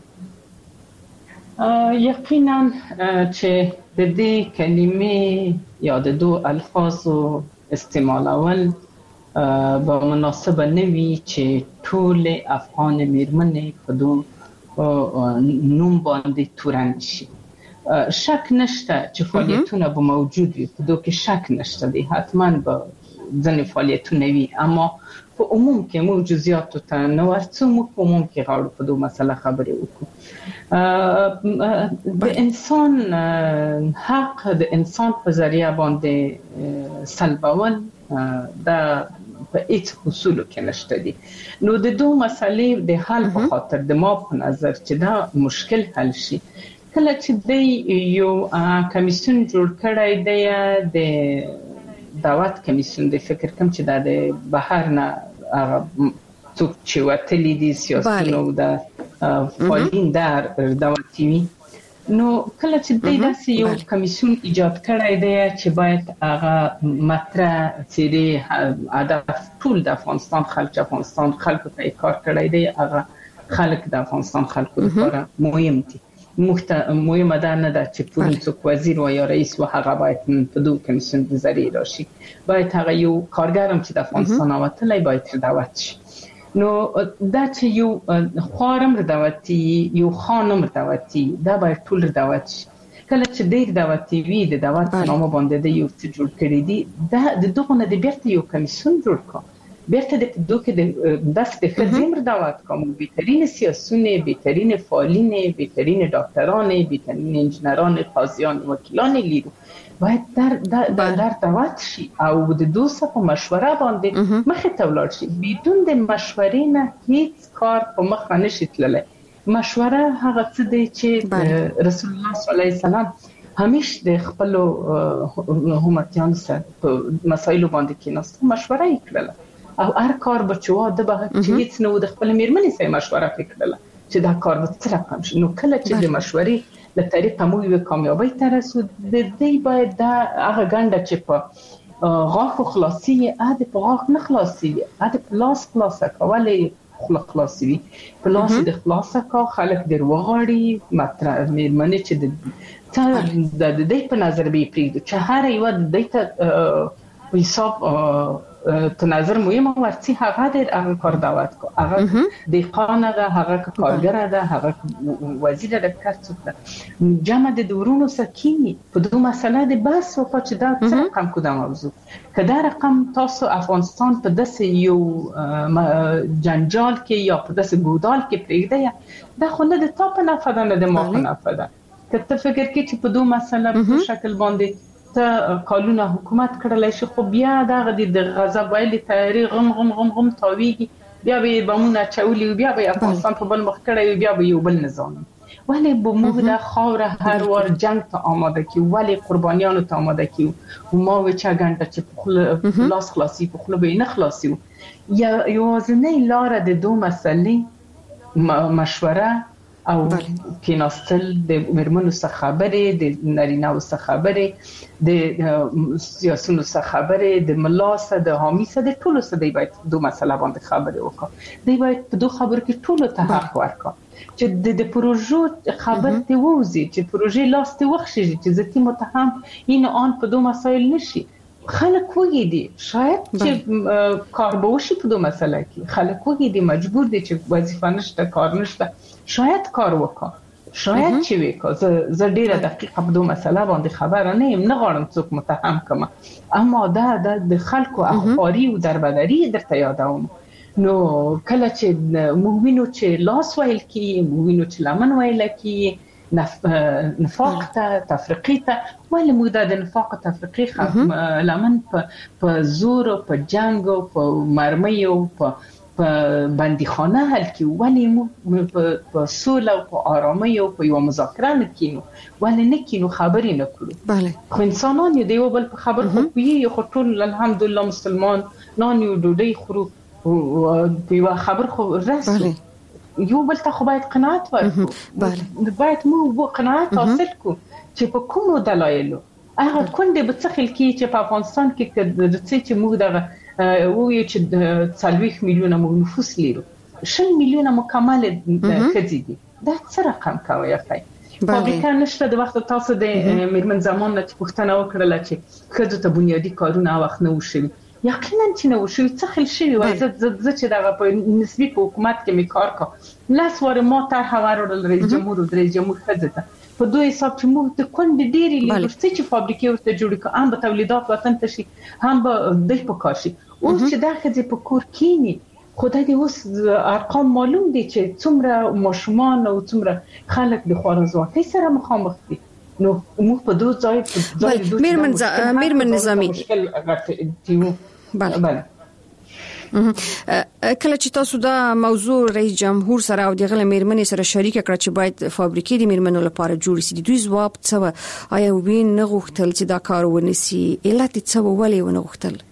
یقینا چې د دې کلمې یا د دوه الفاظو استعمالول به مناسبه نه وي چې ټول افغان میرمنې په دوه نوم باندې تورن شي. شک نشته چې فعالیتونه به موجود وي، په دوه کې شک نشته دی، حتما به ځنې فعالیتونه وي، اما په عموم کې موږ جزئیات ته نه ورڅو، موږ په عموم کې غواړو په دوه مسله خبرې وکړو. د انسان حق د انسان په ذریعہ باندې سلبول دا په هیڅ اصولو کې نشته دي. نو د دوه مسلې د حل په خاطر د ما په نظر چې دا مشکل حل شي، کله چې د یو کمیسیون جوړ کړی دی، د دعوت کمیسیون د فکر کوم چې د بهر نه څوک چې وتلی دي سیاستونو د فعالین در دعوتي وي، نو کله چې د داسې یو کمیسیون ایجاد کړی دی چې باید هغه مطرح چې هدف ټول د افغانستان خلک افغانستان خلکو ته کار کړی دی، هغه خلک د افغانستان خلکو لپاره مهم دي. مهمه ده نه ده چې پوری څوک وزیر و یا رئیس و هغه باید په دوه کمیسیون د ذریعہ راشي، باید هغه یو کارګرم چې د افغانستان اوتلی باید دعوت شي. نو دا چې یو خوارم دعوتي یو خانم دعوتي دا باید ټول دعوت شي. کله چې ډېر دعوتي وي د دعوت په نامه باندې د یو څه جوړ کړی دي، دا د دغه نه د بیرته یو کمیسیون جوړ کړ، بیرته د دوه د داس د خدمت دعوت کوم، بهترین سیاسونه، بهترین فعالین، بهترین ډاکټران، بهترین انجنیران، قاضیان، وکیلان لیدو باید در در در دعوت شي او د دوسه په مشوره باندې مخه ته ولاړ شي. بدون د مشورې نه هیڅ کار په مخ نه شي تللی. مشوره هغه څه دی چې رسول الله صلی الله علیه وسلم همیشه د خپل حکومتیان سره په مسایلو باندې کې ناست مشوره یې کړله او هر کار بچو د به چې هیڅ نو د خپل میرمنې سره مشوره وکړله چې دا کار به څه رقم شي. نو کله چې د مشورې له طریقه مو یو کامیابی ته رسید، د دې باید دا هغه ګنده چې په غاښ خلاصي اده په غاښ نه خلاصي اده پلاس خلاصه کولې خلاصي وي پلاس د خلاصه کا خلک در وغاړي مطرح میرمنې چې د د دې په نظر به پریږدي چې هر یو د دې ته حساب ته نظر مهمه ورڅی هغه د هغه کار دعوت کو هغه د قانون ده هغه کارګر ده هغه وزیر د کارت جمع د دورونو سکینی په دوه مسله د بس او په چې دا څه رقم کو دا موضوع کدا رقم تاسو افغانستان په داسې یو جنجال کې یا په داسې ګودال کې پرېږدي دا خو نه د تاپ نه فدان د ما نه فدان کته فکر کې چې په دوه مسله په شکل باندې ته قانون حکومت کړلای شي خو بیا دا د غضب ویلي تیاری غم غم غم غم تاویږي بیا به بمونه چولي بیا به افغانستان په بل مخ کړی بیا به یو بل نظام ولی به موږ د خاور هر ور جنگ ته آماده کی ولی قربانیانو ته آماده کی او ما و چا غنټه چې په لاس خلاصي په خپل به نه خلاصي یا یوازنۍ لار د دوه مسلې مشوره او کیناستل د مرمنو څخه خبرې د نارینه څخه خبرې د سیاسيونو څخه خبرې د ملاسه د حامی څخه د ټولو څخه دی باید دوه مسله باندې خبرې وکړي دی باید په دوه خبرو کې ټولو ته حق ورکړي چې د پروژو خبر ته ووزي چې پروژې لاس ته وخشي چې ځکه متهم این آن په دوه مسایل نشي خلک وګي دي شاید چې کار به وشي په دوه مسله کې خلک وګي دي مجبور دي چې وظیفه نشته کار نشته شاید کار وکړه شاید چې وکړه زه ډیره دقیقه په دوه مسله باندې خبره نه یم نه غواړم څوک متهم کړم اما دا د خلکو اخباري او دربدري درته یادوم نو کله چې موږ چې لاس ویل کی موږ چې لمن ویل کی نف... نفاق ته تفریقی ته ولې موږ د نفاق تفریقی لمن په په زور او په جنگ او په مرمۍ او په په بندیخانه حل کی ولې موږ په سوله او په آرامۍ او په یو مذاکره نه کینو ولې نه کینو خبرې نه کړو بله خو انسانان یو دی بل په خبر خو یو خو ټول الحمدلله مسلمان نان یو ډوډۍ خورو او په یو خبر خو رسو یو بل ته خو باید قناعت ورکړو بله باید موږ قناعت حاصل کړو چې په کومو دلایلو هغه کونډه به څه خل کې چې په افغانستان کې د څه چې موږ دغه وایو چې څلوېښت میلیونه موږ نفوس لرو شل میلیونه مکمل خځې دي دا څه رقم کوي افای فابریکه نشته د وخت تاسو د میرمن زمان نه پوښتنه وکړه چې خځو ته بنیادی کارونه وخت نه وشي یقینا چې نو شو څه خل شي وای زه زه چې دا په نسبی په حکومت کې می کار کا لاس ور ما تر هوارول رئیس جمهور او رئیس جمهور خزته په دوی حساب چې موږ ته کندې ډېری لږ چې فابریکې ورته جوړ کړه هم به تولیدات وطن ته شي هم به د په کار شي اوس چې دا خځې په کور کینی خدای دې اوس ارقام معلوم دي چې څومره ماشومان او څومره خلک د خوارزواکۍ سره مخامخ دي نو موږ په دوه ځای په ځای میرمن میرمن نظامی بله بله کله چې تاسو دا موضوع رئیس جمهور سره او دغه میرمنې سره شریک کړ چې باید فابریکې د میرمنو لپاره جوړ شي دوی ځواب څه آیا وین نه غوښتل چې دا کار ونیسي علت څه ولې ونه غوښتل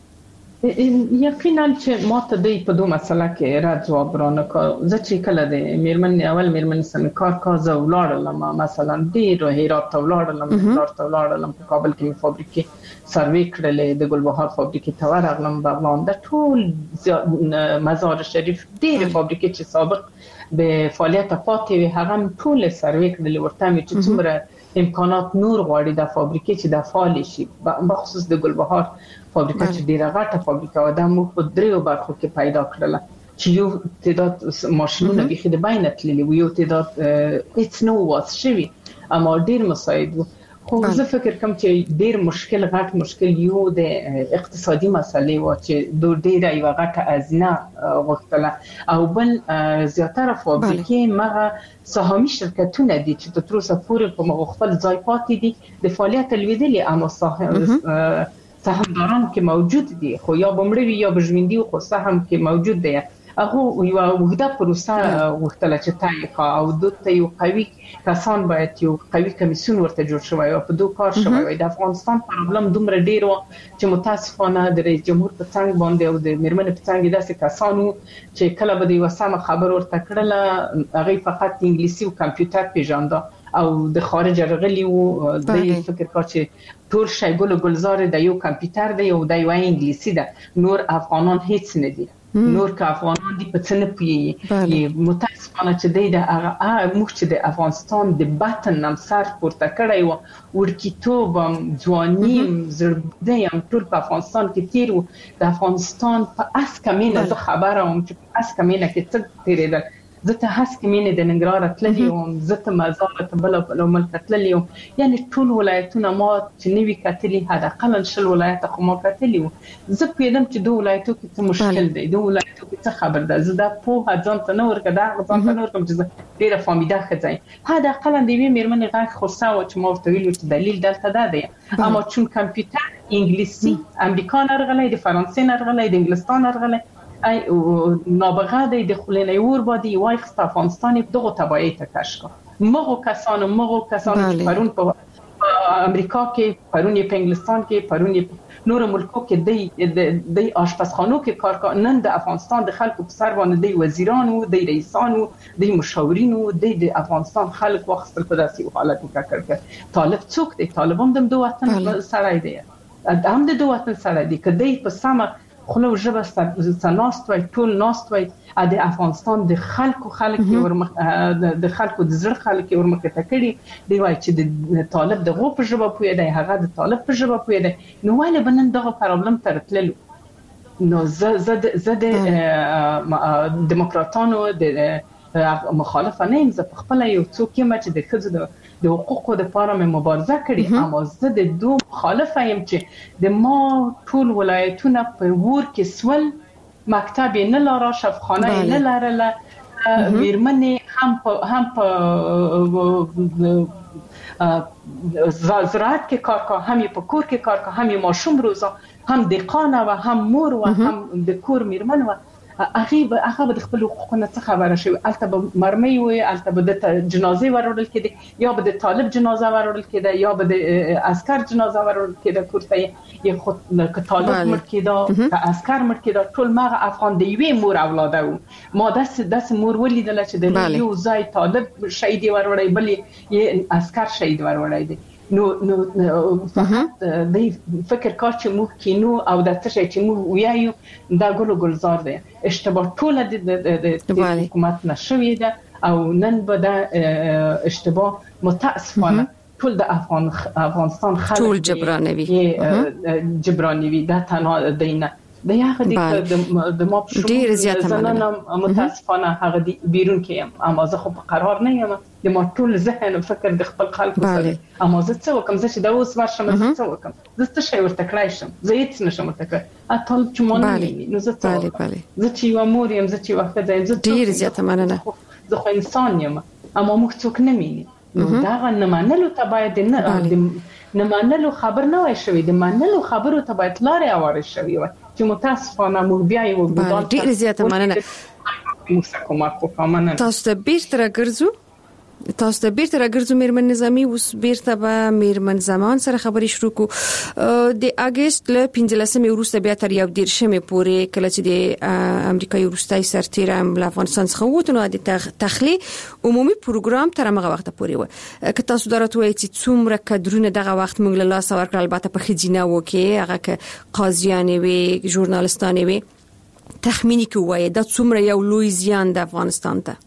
یقینا چې ما ته د په دوه مسله کې را جواب رانه کا زه چې کله د میرمن اول میرمن سره کار کاوه ولاړم مثلا ډیر هرات ته ولاړم هرات ته ولاړم په کابل کې فابریکې سروي کړلې د ګلبهار فابریکې ته ورغلم بغلان د ټول مزار شریف ډیر فابریکې چې سابق به فعالیت پاتې وي هغه ټول سروي کړلې ورته مې چې څومره امکانات نور غواړي د فابریکې چې د فعال شي بخصوص د ګلبهار فابریکه چې ډیره غټه فابریکه و د مو په دریو برخو کې پیدا کړله چې یو تعداد ماشینونه به د باینه تللی یو تعداد هیڅ نو واس شوی اما ډیر مساعد خو زه فکر کوم چې ډیر مشکل غټ مشکل یو د اقتصادي مسلې و چې دوه ډیره یو غټه ازنه غوښتله او بل زیاتره فابریکې مغه سهامي شرکتونه دي چې تر اوسه پورې په مغفل ځای پاتې دي د فعالیت لویدلې اما سهم سهامداران کې موجود دي خو یا بمړوي یا بژوندۍ خو سهم کې موجود دي هغه یو وګړه پروسه وختله چې تای کا او دوی یو قوي کسان باید یو قوي کمیسیون ورته جوړ شوی او په دوه کار شوی وي د افغانستان پرابلم دومره ډیر و چې متاسفانه د رئیس جمهور په څنګ باندې او د میرمن په څنګ داسې کسانو چې کله به د وسامه خبر ورته کړله هغه فقط انګلیسي او کمپیوټر پیژانده او د خارج راغلی وو د فکر کا چې ټول شی ګل ګلزار د یو کمپیوټر دی او د یو انګلیسي ده نور افغانان هیڅ نه دي نور که افغانان دي په څه نه پوهیږي. متاسفانه چې دی د هغه موږ چې د افغانستان د بطن هم سر پورته کړی و، وړکیتوب هم، ځواني هم، زړګی هم ټول په افغانستان کې تیر و. د افغانستان په اسکه مینه زه خبره وم چې په اسکه مینه کې څه تیرېدل. زه ته هسکه مینه د ننګرهار تللی وم، زه ته مزار ته بل بل ملک تللی وم. یعنی ټول ولایتونه ما چې نوي کتلي حداقل شل ولایت خو ما کتلي وو. زه پیدم چې دوه ولایتو کې څه مشکل دی، دوه ولایتو کې څه خبر ده. زه دا په ځان ته نه ورکړم، دا ځان ته نه ورکړم چې زه ډیره فامیده ښځه حداقل د یوې میرمنې غږ خو و چې ما ورته ویلو چې دلیل دلته دا دی. اما چون کمپیوټر انګلیسي امریکا نه راغلی، د فرانسې نه راغلی، د انګلستان نه راغلی، ای نابغه دی د خلینې ور باندې وای خست افغانستان دغه تبعی ته کشکا مغو کسانو مغو کسانو چې پرون په امریکا کې، پرون په انګلستان کې، پرون نور ملکو کې د د آشپزخانو کې کار کړ. نن د افغانستان د خلکو په سر باندې د وزیرانو، د رئیسانو، د مشاورینو، د افغانستان خلک واخستل په داسې حالت کې کړ. طالب څوک دی؟ طالب هم د دوه وطن سړی دی، هم د دوه وطن سړی دی. کدی په سمه خلو ژبه سناست وای ټول ناست وای د افغانستان د خلکو خلک ورمخ د خلکو د زړه خلک ورمخ ته کړي دی. وای چې د طالب د غو په ژبه پوی دی، هغه د طالب په ژبه پوی دی. نو ولې بنن دغه پرابلم تر تللو؟ نو زه زه زه د دیموکراتانو د مخالفه نه یم. زه په خپل یو څوک یم چې د خځو د حقوقو د لپاره مې مبارزه کړې، اما زه د دوه مخالفه یم چې د ما ټول ولایتونه په ور کې سول، مکتب نه لاره، شفخانه نه لرله، میرمنې هم په هم په زراعت کې کار کا، هم په کور کې کار کا، هم ماشوم روزا، هم دهقانه و، هم مور و، هم د کور میرمن و. هغه هغه د خپل حقوقونو څخه خبره شوی. البته به مرمۍ وي، البته به د جنازې ورول کېده، یا به د طالب جنازه ورول کېده، یا به د عسكر جنازه ورول کېده. کوته یو خود ک طالب مړ کېده، ک عسكر مړ کېده، ټول ماغه افغان دی وی مور اولاده وو. ما داس داس مور ولیدل چې د یو ځای طالب شهید ورولای، بل یې عسكر شهید ورولای دی. نو نو فقط د فکر کار چې موږ کینو او د څه چې موږ ویایو دا ګل ګلزار دی. اشتباه ټول د حکومت نشوي ده، او نن به دا اشتباه متاسفانه ټول د افغان افغانستان خلک ټول جبرانوي جبرانوي دا تنها دینه د هغه د د ما په ډیر زیاته مننه. متاسفانه هغه دی بیرون کې، اما زه خو په قرار نه یم. د ما ټول ذهن او فکر د خپل خلکو سره، اما زه څه وکم؟ زه چې دا اوس ورشم زه څه وکم؟ زه څه شی ورته کړای شم؟ زه هیڅ نشم ورته کړای. اټول چې مونږ نو زه څه وکم؟ زه چې یو مور یم، زه چې وخت ځم، زه ډیر زیاته مننه. زه خو انسان یم، اما موږ څوک نه مینی. نو دا نه منلو ته باید نه نه منلو خبر نه وای شوی، د منلو خبرو ته باید لارې اواره شوی وای چې متاسفانه موږ بیا یو ګډون ډیر زیاته مننه. تاسو ته بیرته راګرځو تاسو ته بیرته راګرځو میرمن نظامی. اوس بیرته به میرمن زمان سره خبرې شروع کو. د اگست له پنځلسمې وروسته بیا تر یو دیرشمې پورې کله چې د امریکا وروستۍ سرتیره له افغانستان څخه ووت، نو د تخلیه عمومي پروګرام تر هغه وخت پورې و. که تاسو درته وایي چې څومره کډرونه دغه وخت موږ له لاس ورکړل، البته په خجینه و کې هغه ک قاضیان وي، ژورنالستان وي، تخمینی کې وایي دا څومره یو لوی زیان د افغانستان ته؟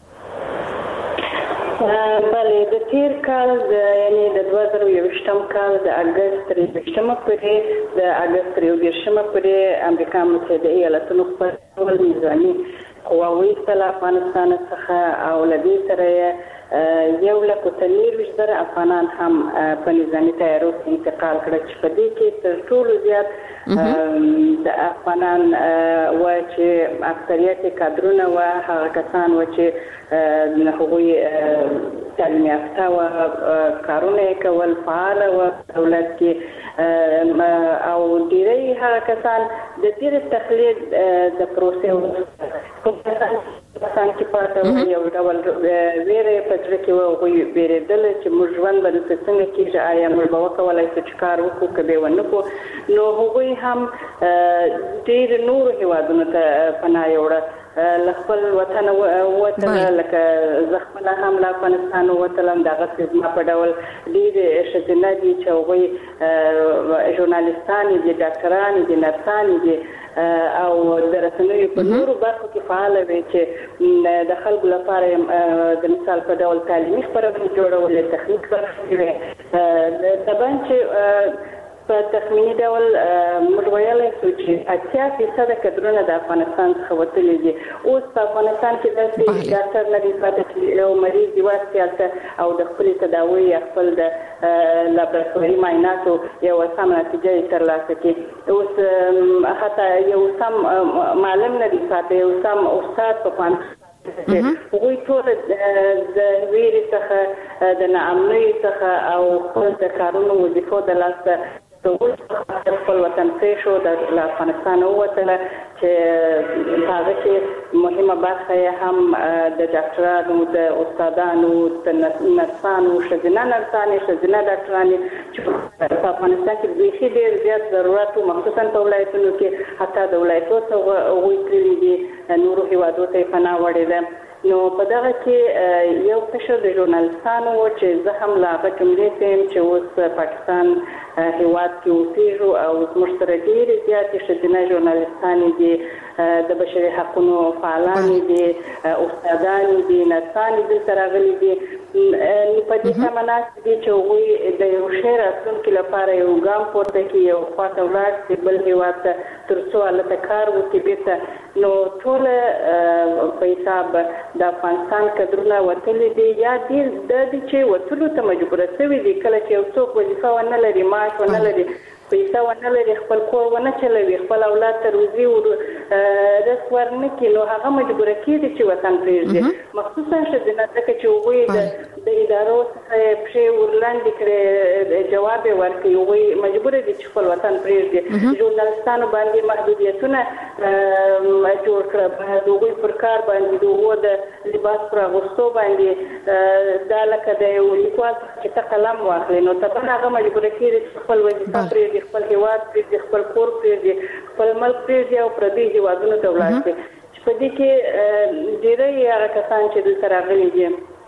بله، د تیر کال یعنی د دوه زره یوویشتم کال د اگست تر یوویشتمه پورې، د اگست تر یوویشتمه پورې امریکا متحده ایالاتونو خپل ټول نظامي قواوې وایستل افغانستان څخه، او له دې سره یو لک او څلوېښت زره افغانان هم په نظامي تیارو کې انتقال کړل، چې په دې کې تر ټولو زیات د افغانان و چې اکثریت کادرونه و هغه کسان و چې هغوی تعلیم یافته و، کارونه کول، فعال و دولت کې، او ډیری هغه کسان د تیر تخلیه د پروسې کوم کسان چې پاتې یو ډول ویره په ځل کې وغوي بیرېدل چې موږ ژوند به د څنګه کېږي، آیا موږ به وکولای شو چې کار وکړو که به ونه کړو. نو هغوی هم ډېر نورو هیوادونو ته پناه یوړه، له خپل وطن ووتله، لکه زه خپله هم له افغانستان ووتلم. دغسې زما په ډول ډېرې ښځینه دي چې هغوی ژورنالستانې دي، ډاکټرانې دي، نرسانې دي، او د رسنیو په نورو برخو کې فعال وي چې د خلکو لپاره د مثال په ډول تعلیمي خبرونه جوړول تخنیک برخې طبعا چې په تخمینی ډول موږ ویلای شو چې اتیا فیصد کډرونه د افغانستان څخه وتلي دي. اوس په افغانستان کې داسې ډاکټر نه دی پاتې چې یو مریض دی واسطه او د خپل تداوی خپل د لابراتواري معایناتو یو سم نتیجه ترلاسه کړي. اوس حتی یو سم معلم نه دی پاتې، یو سم استاد په پام هغوی ټول د ویرې څخه د ناامنۍ څخه او خپل د کارونو وظیفو د لاسه ټول خپل وطن پرې شو، د افغانستان ووتله چې هغه کې مهمه برخه یې هم د ډاکټرانو، د استادانو، د نرسانو، ښځینه نرسانې، ښځینه ډاکټرانې چې په افغانستان کې بیخي ډېر زیات ضرورت و، مخصوصا په ولایتونو کې حتی د ولایتو څخه هغوی تللي دي، نورو هیوادو ته یې پناه وړې ده. نو په دغه کې یو قشر د ژورنالستانو و چې زه هم له هغه جملې یم چې اوس پاکستان هیواد کې اوسېږو او زموږ سره ډېرې زیاتې ښځینه ژورنالستانې دي، د بشري حقونو فعالانې دي، استادانې دي، نرسانې دلته راغلي دي. په دې سمه ناستې دي چې هغوی د یو ښې راتلونکي لپاره یو ګام پورته کړي، یو خواته ولاړ شي بل هیواد ته تر څو هلته کار وکړي بېرته. نو ټوله په حساب د افغانستان کډرونه وتلي دي یا ډېر دا دي چې وتلو ته مجبوره شوي دي. کله چې یو څوک وظیفه ونه لري، معاش ونه لري، پیسې ونه لري، خپل کور ونه چلوي، خپل اولاد ته روزي رزق ورنه کړي، نو هغه مجبوره کېږي چې وطن پرېږدي. مخصوصا ښځینه ځکه چې هغوی د ادارو څخه پښې ورلاندې کړې جواب یې ورکوي، هغوی مجبوره دي چې خپل وطن پرېږدي. ژورنالستانو باندې محدودیتونه جوړ کړه، د هغوی پر کار باندې، د هغو د لباس پر اغوستو باندې، دا لکه د یو لیکوال چې ته قلم واخلې نو طبعا هغه مجبوره کېږي چې خپل وظیفه پرېږدي، خپل هیواد پرېږدي، خپل کور پرېږدي، خپل ملک پرېږدي او پردي هیوادونو ته ولاړ شي. چې په دې کې ډېری هغه کسان چې دلته راغلي دي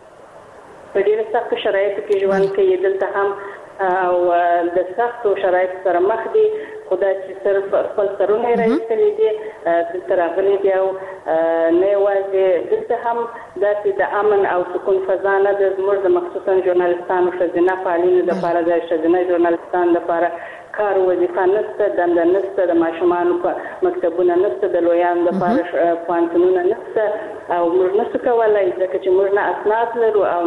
په ډېرو سختو شرایطو کې ژوند کوي، دلته هم او د سختو شرایطو سره مخ دي، خو دا چې صرف خپل سرونه یې راایستلي دي دلته راغلي دي او نه یوازې دلته هم داسې د امن او سکون فضا نه ده. زموږ د مخصوصا ژورنالستانو ښځینه فعالینو دپاره، د ښځینه ژورنالستانو دپاره کار وظیفه نشته، دنده نشته، د ماشومانو مکتبونه نشته، د لویانو دپاره پوهنتونونه نشته او موږ نشو کولی ځکه چې موږ نه اسناد لرو او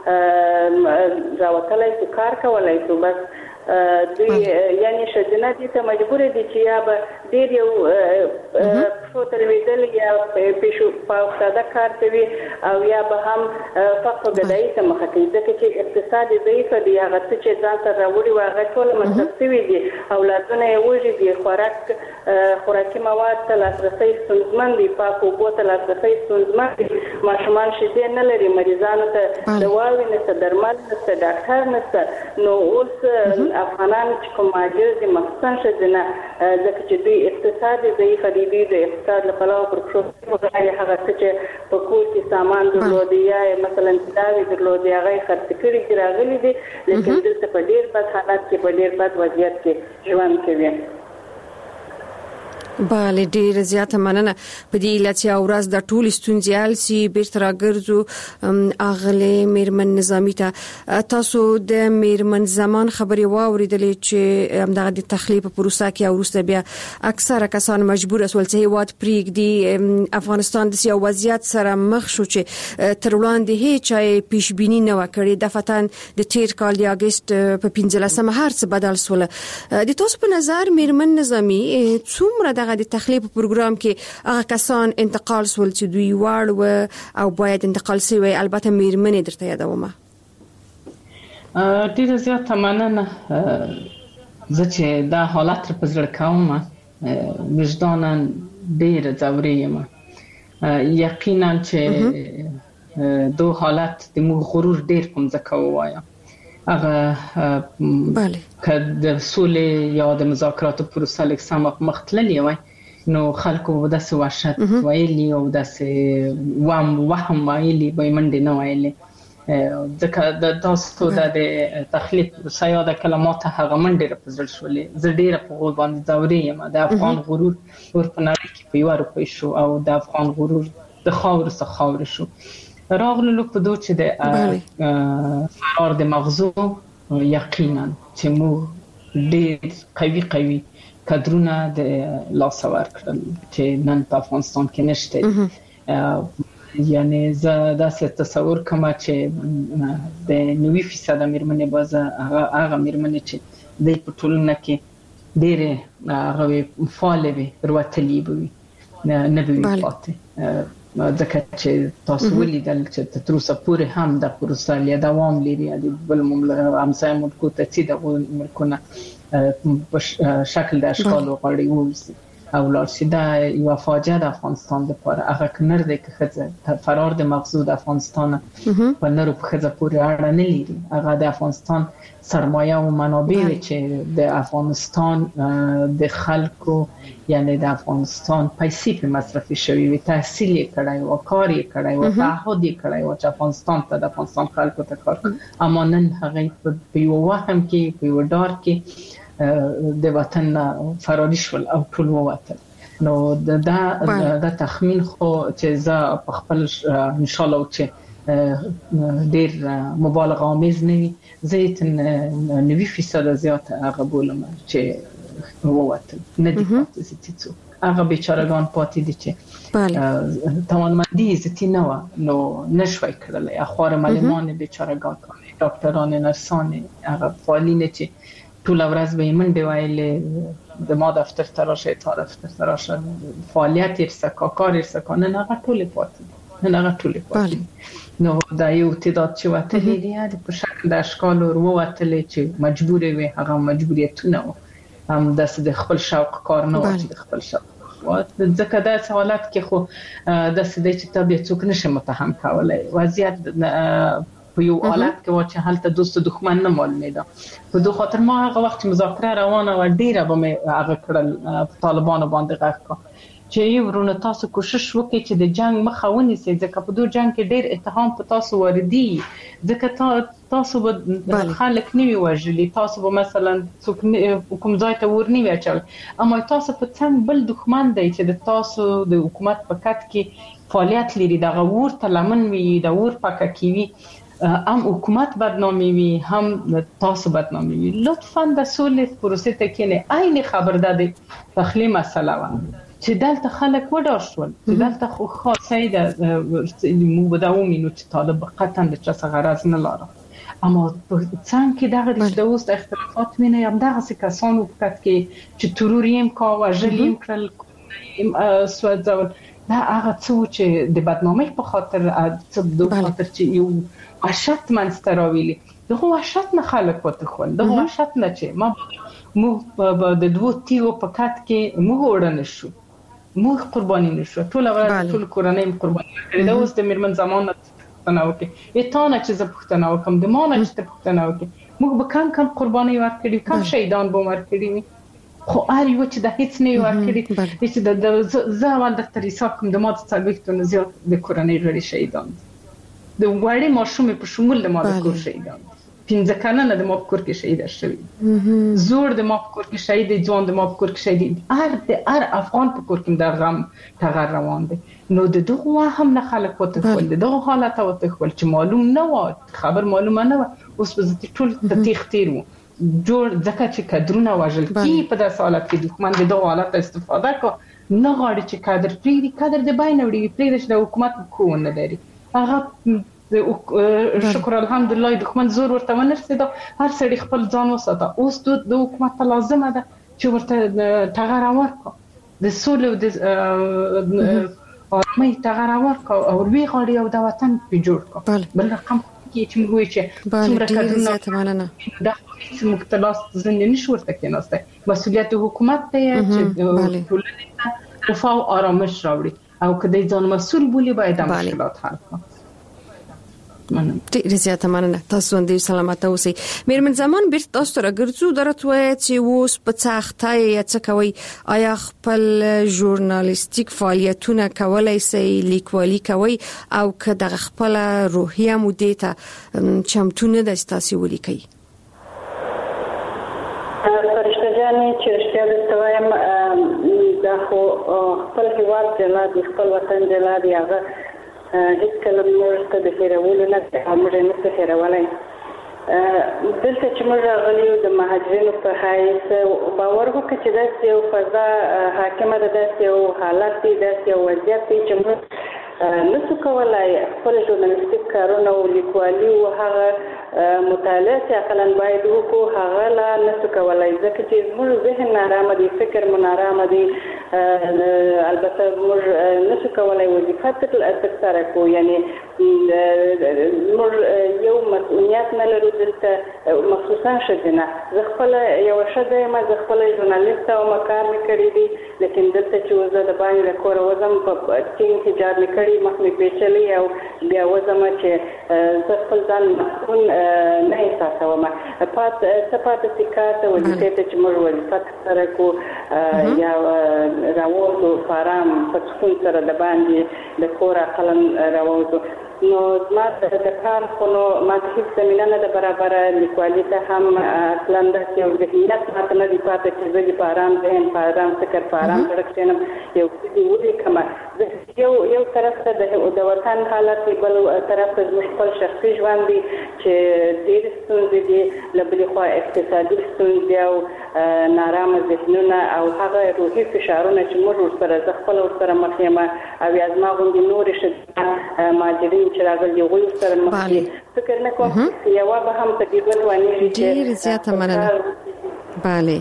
نه راوتلی شو کار کولی شو. بس دوی یعنی ښځینه دې ته مجبوره دي چې یا به ډېر یو پښو ته لوېدل یا پیشو په افتاده کار کوي او یا به هم فقر ګدایي ته مخه کوي ځکه چې اقتصاد یې ضعیفه دی. هغه څه چې ځان سره راوړي وو هغه ټول مصرف شوي دي، اولادونه یې وږي دي، خوراک خوراکي مواد ته لاسرسی ستونزمن دي، پاکو اوبو ته لاسرسی ستونزمن دي، ماشومان شیدې نه لري، مریضانو ته دواوې نشته، درمل نشته، ډاکټر نشته. نو اوس افغانان چې کوم مهاجر دي مخصوصا ښځینه ځکه چې دوی اقتصاد یې ضعیفه دي، دوی د اقتصاد له پلوه پر پښو وغواړي هغه څه چې په کور کې سامان درلودي یا مثلا تداوې درلودي هغه یې خرڅ کړي دي، راغلي دي، لیکن دلته په ډېر بد حالات کې په ډېر بد وضعیت کې ژوند کوي. بله ډیره زیاته مننه. په دې علت یا ورځ د ټول ستونزې حل سي بیرته راګرځو اغله میرمن نظامی ته. تاسو د میرمن زمان خبري واوریدلې چې همدغه د تخلیه پروسه کې او وروسته بیا اکثره کسان مجبور اسول چې هیواد پریږدي. افغانستان د سیاسي وضعیت سره مخ شو چې تر وړاندې هیڅ پیش بینی نه وکړي. د فتن د تیر کال د اگست په پنځلسمه هر څه بدل سول. د تاسو په نظر میرمن نظامی څومره د تخلیه په پروګرام کې هغه کسان انتقال سول چې دوی وړ و او باید انتقال شي، البته میرمنې درته یادومه. ډیره زیاته مننه. زه چې دا حالت په زړه کوم وجدانا ډیره ځوري یم. یقینا چې دو حالت د مو غرور ډیر کوم ځکه وایم هغه بله که د سولې یا د مذاکراتو پروسه لیک سم مختللی وای نو خلکو داسې وحشت وایلی او داسې وهم وهم وایلی به منډې نه وایلی. ځکه د تاسو د تخلیق سیاده کلمات هغه من ډېر په زړه شولې زه ډېر په غوږ باندې ځورې یم د افغان غرور ور په نړۍ کې په یو روپۍ شو او د افغان غرور د خاور څخه خاور شو راغلو په دوه چې د فرار د مغزو یقینا چې موږ ډېر قوي قوي کادرونه د لاس ورکړل چې نن په افغانستان کې نشته یعنی زه داسې تصور کوم چې د نوي فیصد میرمنې باز هغه میرمنې چې د په ټولنه کې ډېر هغه فعال وي وروتلې وي نه به پاتې ځکه چې تاسو ولیدل چې تر اوسه پورې هم د پروسه له دوام لري د بل مملکت همسایه ملکو ته چې د ملکونه په شکل د اشکال غړي ووسی او لارسي دا یو فاجعه د افغانستان لپاره هغه کنر د کخه فرار د مغزو د افغانستان په نړۍ په خزه پورې اړه نه لري هغه د افغانستان سرمایه او منابع چې د افغانستان د خلکو یعنی د افغانستان پیسې په مصرف شوی وي تحصیل کړای او کار کړای او تعهد کړای او چې افغانستان ته د افغانستان خلکو ته کار اما نن هغه په یو وهم کې په یو ډار کې د وطن فراری شول او ټول ووتل نو دا د تخمین خو چې زه په خپل ان شاء الله چې ډیر مبالغه آمیز نه وي زه نوي فیصد زیات هغه بولم چې ووتل نه دي پاتې څه هغه بیچارهګان پاتې دي چې توانمندي عزتي نه و نو نشوي کړل اخوار معلمان بیچارهګان ډاکټران نرسان هغه فعالین چې ټول ورځ به منډه وایلې د ما دفتر ته راشه تا دفتر ته راشه فعالیت یې څه کار یې څه کنه نه ټول پاتې نه نه ټول پاتې نو دا یو تعداد چې وته لري په شکل د اشکال او وروتلې چې مجبور وي هغه مجبوریتونه هم د خپل شوق کار نه وي د خپل شوق ځکه دا سوالات کې خو د سده چې طبيعت څوک نشه متهم کولای وضعیت په یو حالت کې و چې حالت دوست دښمن نه معلومه ده په دوه خاطر ما هغه وخت مذاکره روانه و ډیره به مې هغه کړل طالبانو باندې غږ چې یو ورونه تاسو کوشش وکړئ چې د جنگ مخه ونیسئ ځکه په دوه جنگ کې ډیر اتهام په تاسو وردی ځکه تاسو به خلک نیوي وژلي تاسو به مثلا څوک کوم ځای ته ورنی وچل اما تاسو په څنګه بل دښمن دی چې د تاسو د حکومت په کټ کې فعالیت لري د غور ته لمن وي د ور پکه کیوي هم حکومت بدنامي وي هم تاسو بدنامي وي لطفا د سولې پروسې ته کې نه عین خبرداري تخلی مسله و چې دلته خلک وډار شول چې دلته خو خاصه د مو بداو مينو چې طالب قطعا د چا څه غرض نه لاره اما څنګه کې دغه د اوس اختلافات مینه یم دغه څه کسانو په کټ کې چې تروریم کا او جلیم کړل سوځول دا هغه څه چې د بدنامۍ په خاطر څه د خاطر چې یو وحشت منستراویلی دغه وحشت نه خلک وته خو دغه وحشت نه چې ما مو د دوه تیو په کټ کې مو وړل شو مو قرباني نشو ټول ورځ ټول کورنۍ قرباني کړې دا اوس د میرمن زمانه پښتنه وکي ایتانه چې زه پښتنه وکم د مانه چې پښتنه وکي موږ به کم کم قرباني ورکړي کم شهیدان به ورکړي خو اړ یو چې د هیڅ نه ورکړي چې د زه ول د تریسا کوم د ماته څلويختونه زیات د کورنۍ لري شهیدان د وړي ماشومې په شمول د ماده کور شهیدان پنځه کلنه د ما په کور کې شهید شوی زور د ما په کور کې شهید ځوان د ما په کور کې شهید هر د هر افغان په کور کې د غم تغیر روان دي نو د دغه هم نه خلک وته خپل دغه حالت وته خپل چې معلوم نه و خبر معلومه نه و اوس به ټول د تختیر وو جوړ ځکه چې کډرونه واجل کی په داسې حالت کې دښمن د دغه حالت استفاده کو نه غواړي چې کادر پری کادر د باین وړي پری د حکومت کو نه لري هغه شکر الحمدلله دښمن زور ورته ونرسید هر سړي خپل ځان وساته اوس د حکومت لازمه ده چې ورته تغیر ورکړي د سولې د ارامۍ تغیر ورکړي او وی غړي او د وطن په جوړ کړي بل رقم کې چې موږ چې څومره کډونه تمانه د مختلف ځنې نشو ورته کېناسته مسؤلیت حکومت ته چې ټولنه رفاه او آرامش راوړي او کله ځان مسؤل بولی باید د مشکلات حل کړي مننه. ډېر زیاته مننه. تاسو باندې سلامات اوسئ. میرمن زمان بیرته تاسو راګرځو درته وایي چې اوس په څاخته یا څه کوي؟ آیا خپل ژورنالیستیک فعالیتونه کولای شي، لیکوالي کوي او که د خپل روحیه مودې ته چمتونه د تاسو ولیکي؟ فرشته جانې چې رښتیا درته وایم دا خو خپل هیواد جلاد، خپل وطن جلاد، هغه هیڅ کله موږ ته د هیرولو نه موږ نه څه هیرولای. دلته چې موږ راغلي د مهاجرینو په حیث باور وکړو چې داسې یو فضا حاکمه ده، داسې یو حالت دی، داسې یو وضعیت دی چې موږ نسو کولای خپل ژورنالیستیک کارونه او لیکوالي او هغه مطالعه چې اقلن باید وکړو هغه لا نسو کولای، ځکه چې موږ ذهن نارامه دی، فکر مو نارامه دی. البته موږ نسو کولای وظیفه ترسره کړو، یعنی موږ یو مسؤلیت نه لرو دلته، مخصوصا ښځینه. زه خپل یو ښځه یم، زه خپل ژورنالیست او کار مې کړی دی، لیکن دلته چې زه د باندې د کوره وځم په ټینګ حجاب مې کړی، مخ مې پیچلی او بیا وځم چې زه خپل ځان مسؤل نه احساسوم. څه پاتې دي کار ته وظیفې ته چې موږ وظیفه ترسره کړو یا راووځو په ارام په سکون سره د باندې د کوره قلم راووځو. نو زما د کار خو نو ماته هیڅ زمینه نه ده برابره، لیکوالي ته هم اصلا داسې یو ذهنیت ماته نه دی پاتې چې زه دې په ارام ذهن، په ارام فکر، په ارام زړه کښېنم یو څه دې ولیکمه. یو یو طرف ته د وطن حالت دی، بل طرف ته زموږ خپل شخصي ژوند دی چې ډېرې ستونزې دي، له بلې خوا اقتصادي ستونزې او نارامه ذهنونه او هغه روحي فشارونه چې موږ ورسره زه خپله ورسره مخ یم او یا زما غوندې نورې ښځې مهاجرین چې راغلي هغوی ورسره مخ دي. فکر نه کوم یوه به هم تقریبا وانېږي چې ډېر زیاته مننه. بله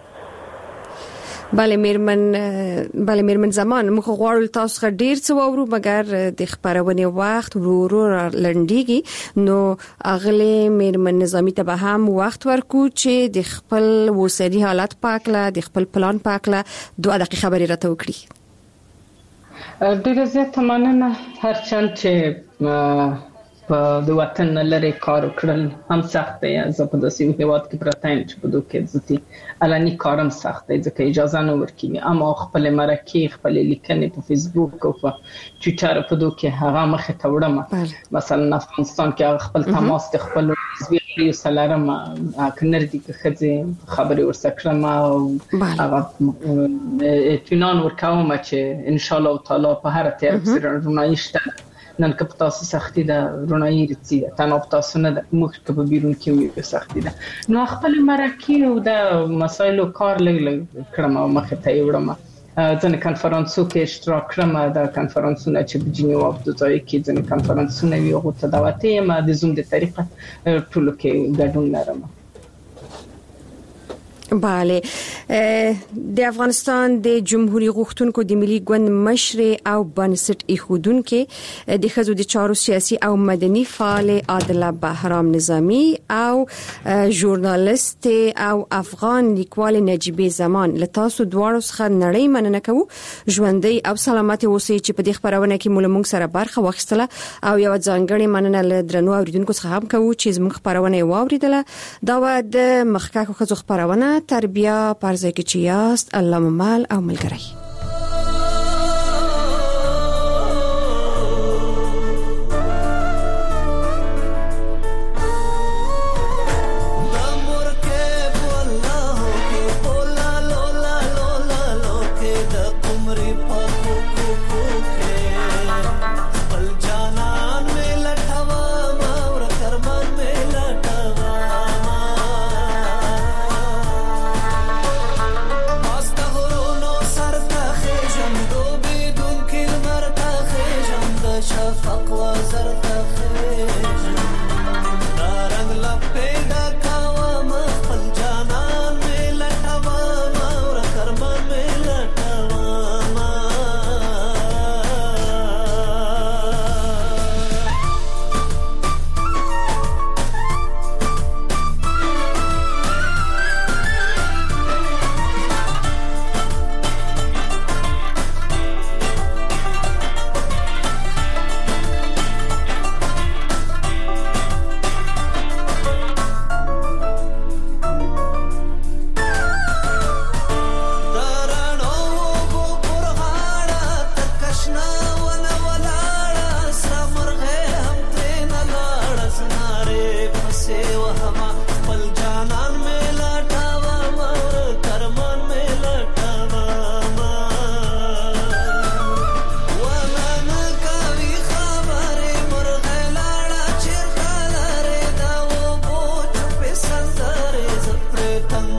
بله میرمن بله میرمن زمان، موږ غواړو تاسو څخه ډیر څه واورو، مګر د خبرونې وخت ورو ورو لنډیږي. نو اغلی میرمن نظامی ته به هم وخت ورکو چې د خپل وسري حالت پاکله، د خپل پلان پاکله دوه دقیقې خبرې راته وکړي. ډیر زیاته مننه. هرچند چې په د وطن لري کار وکړل هم سخت دی، زه په داسې هیواد کې پراته یم چې په دوی کې ځتي علني کارم سخت دی ځکه اجازه نه ورکوي، اما خپل مرکې، خپل لیکنې په فیسبوک او په ټویټر په دوی کې هغه مخه ته وړم. مثلا افغانستان کې خپل تماس د خپل زوی سلارم کنر دي خځه خبري ورسکرم او هغه اطمینان ورکوم چې ان شاء الله تعالی په هر طرف سره رونایشته نن که په تاسو سختي ده رونایي رسي ده تنه په تاسو نه ده موږ که په بیرون کې وي سختي ده. نو خپل مرکې او د مسایلو کار لګ لګ کړم او مخه ته وړم. ځنه کانفرنسو کې اشتراک کړم، د کانفرنسونو چې په جنیوا په ځای کې ځنه کانفرنسونه وي او ته دعوت یې ما د زوم د طریقه ټول کې ګډون لرم. بله، د افغانستان د جمهوریت غوښتونکو د ملي ګوند مشر او بنسټ ایښودونکو د خزو د چارو سیاسي او مدني فعال عادل بهرام نظامی او ژورنالیست او افغان لیکوال نجیبه زمان له تاسو دواړو څخه نړۍ مننه کوو. ژوندۍ او سلامت اوسئ چې په دې خبرونه کې مولمنګ سره برخه واخیستله او یو ځانګړی مننه له درنو اوریدونکو څخه هم کوو چې زموږ خبرونه واوریدله. دا و د مخکښو خزو خبرونه تربیه پرځای کې چې یاست الله ممال او ملګری.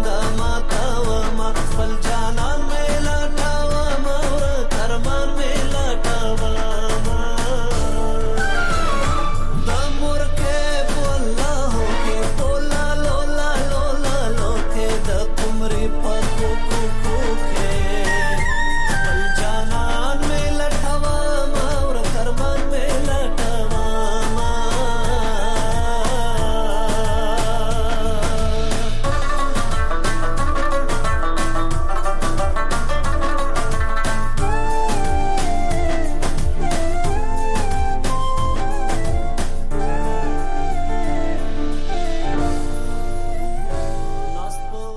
Por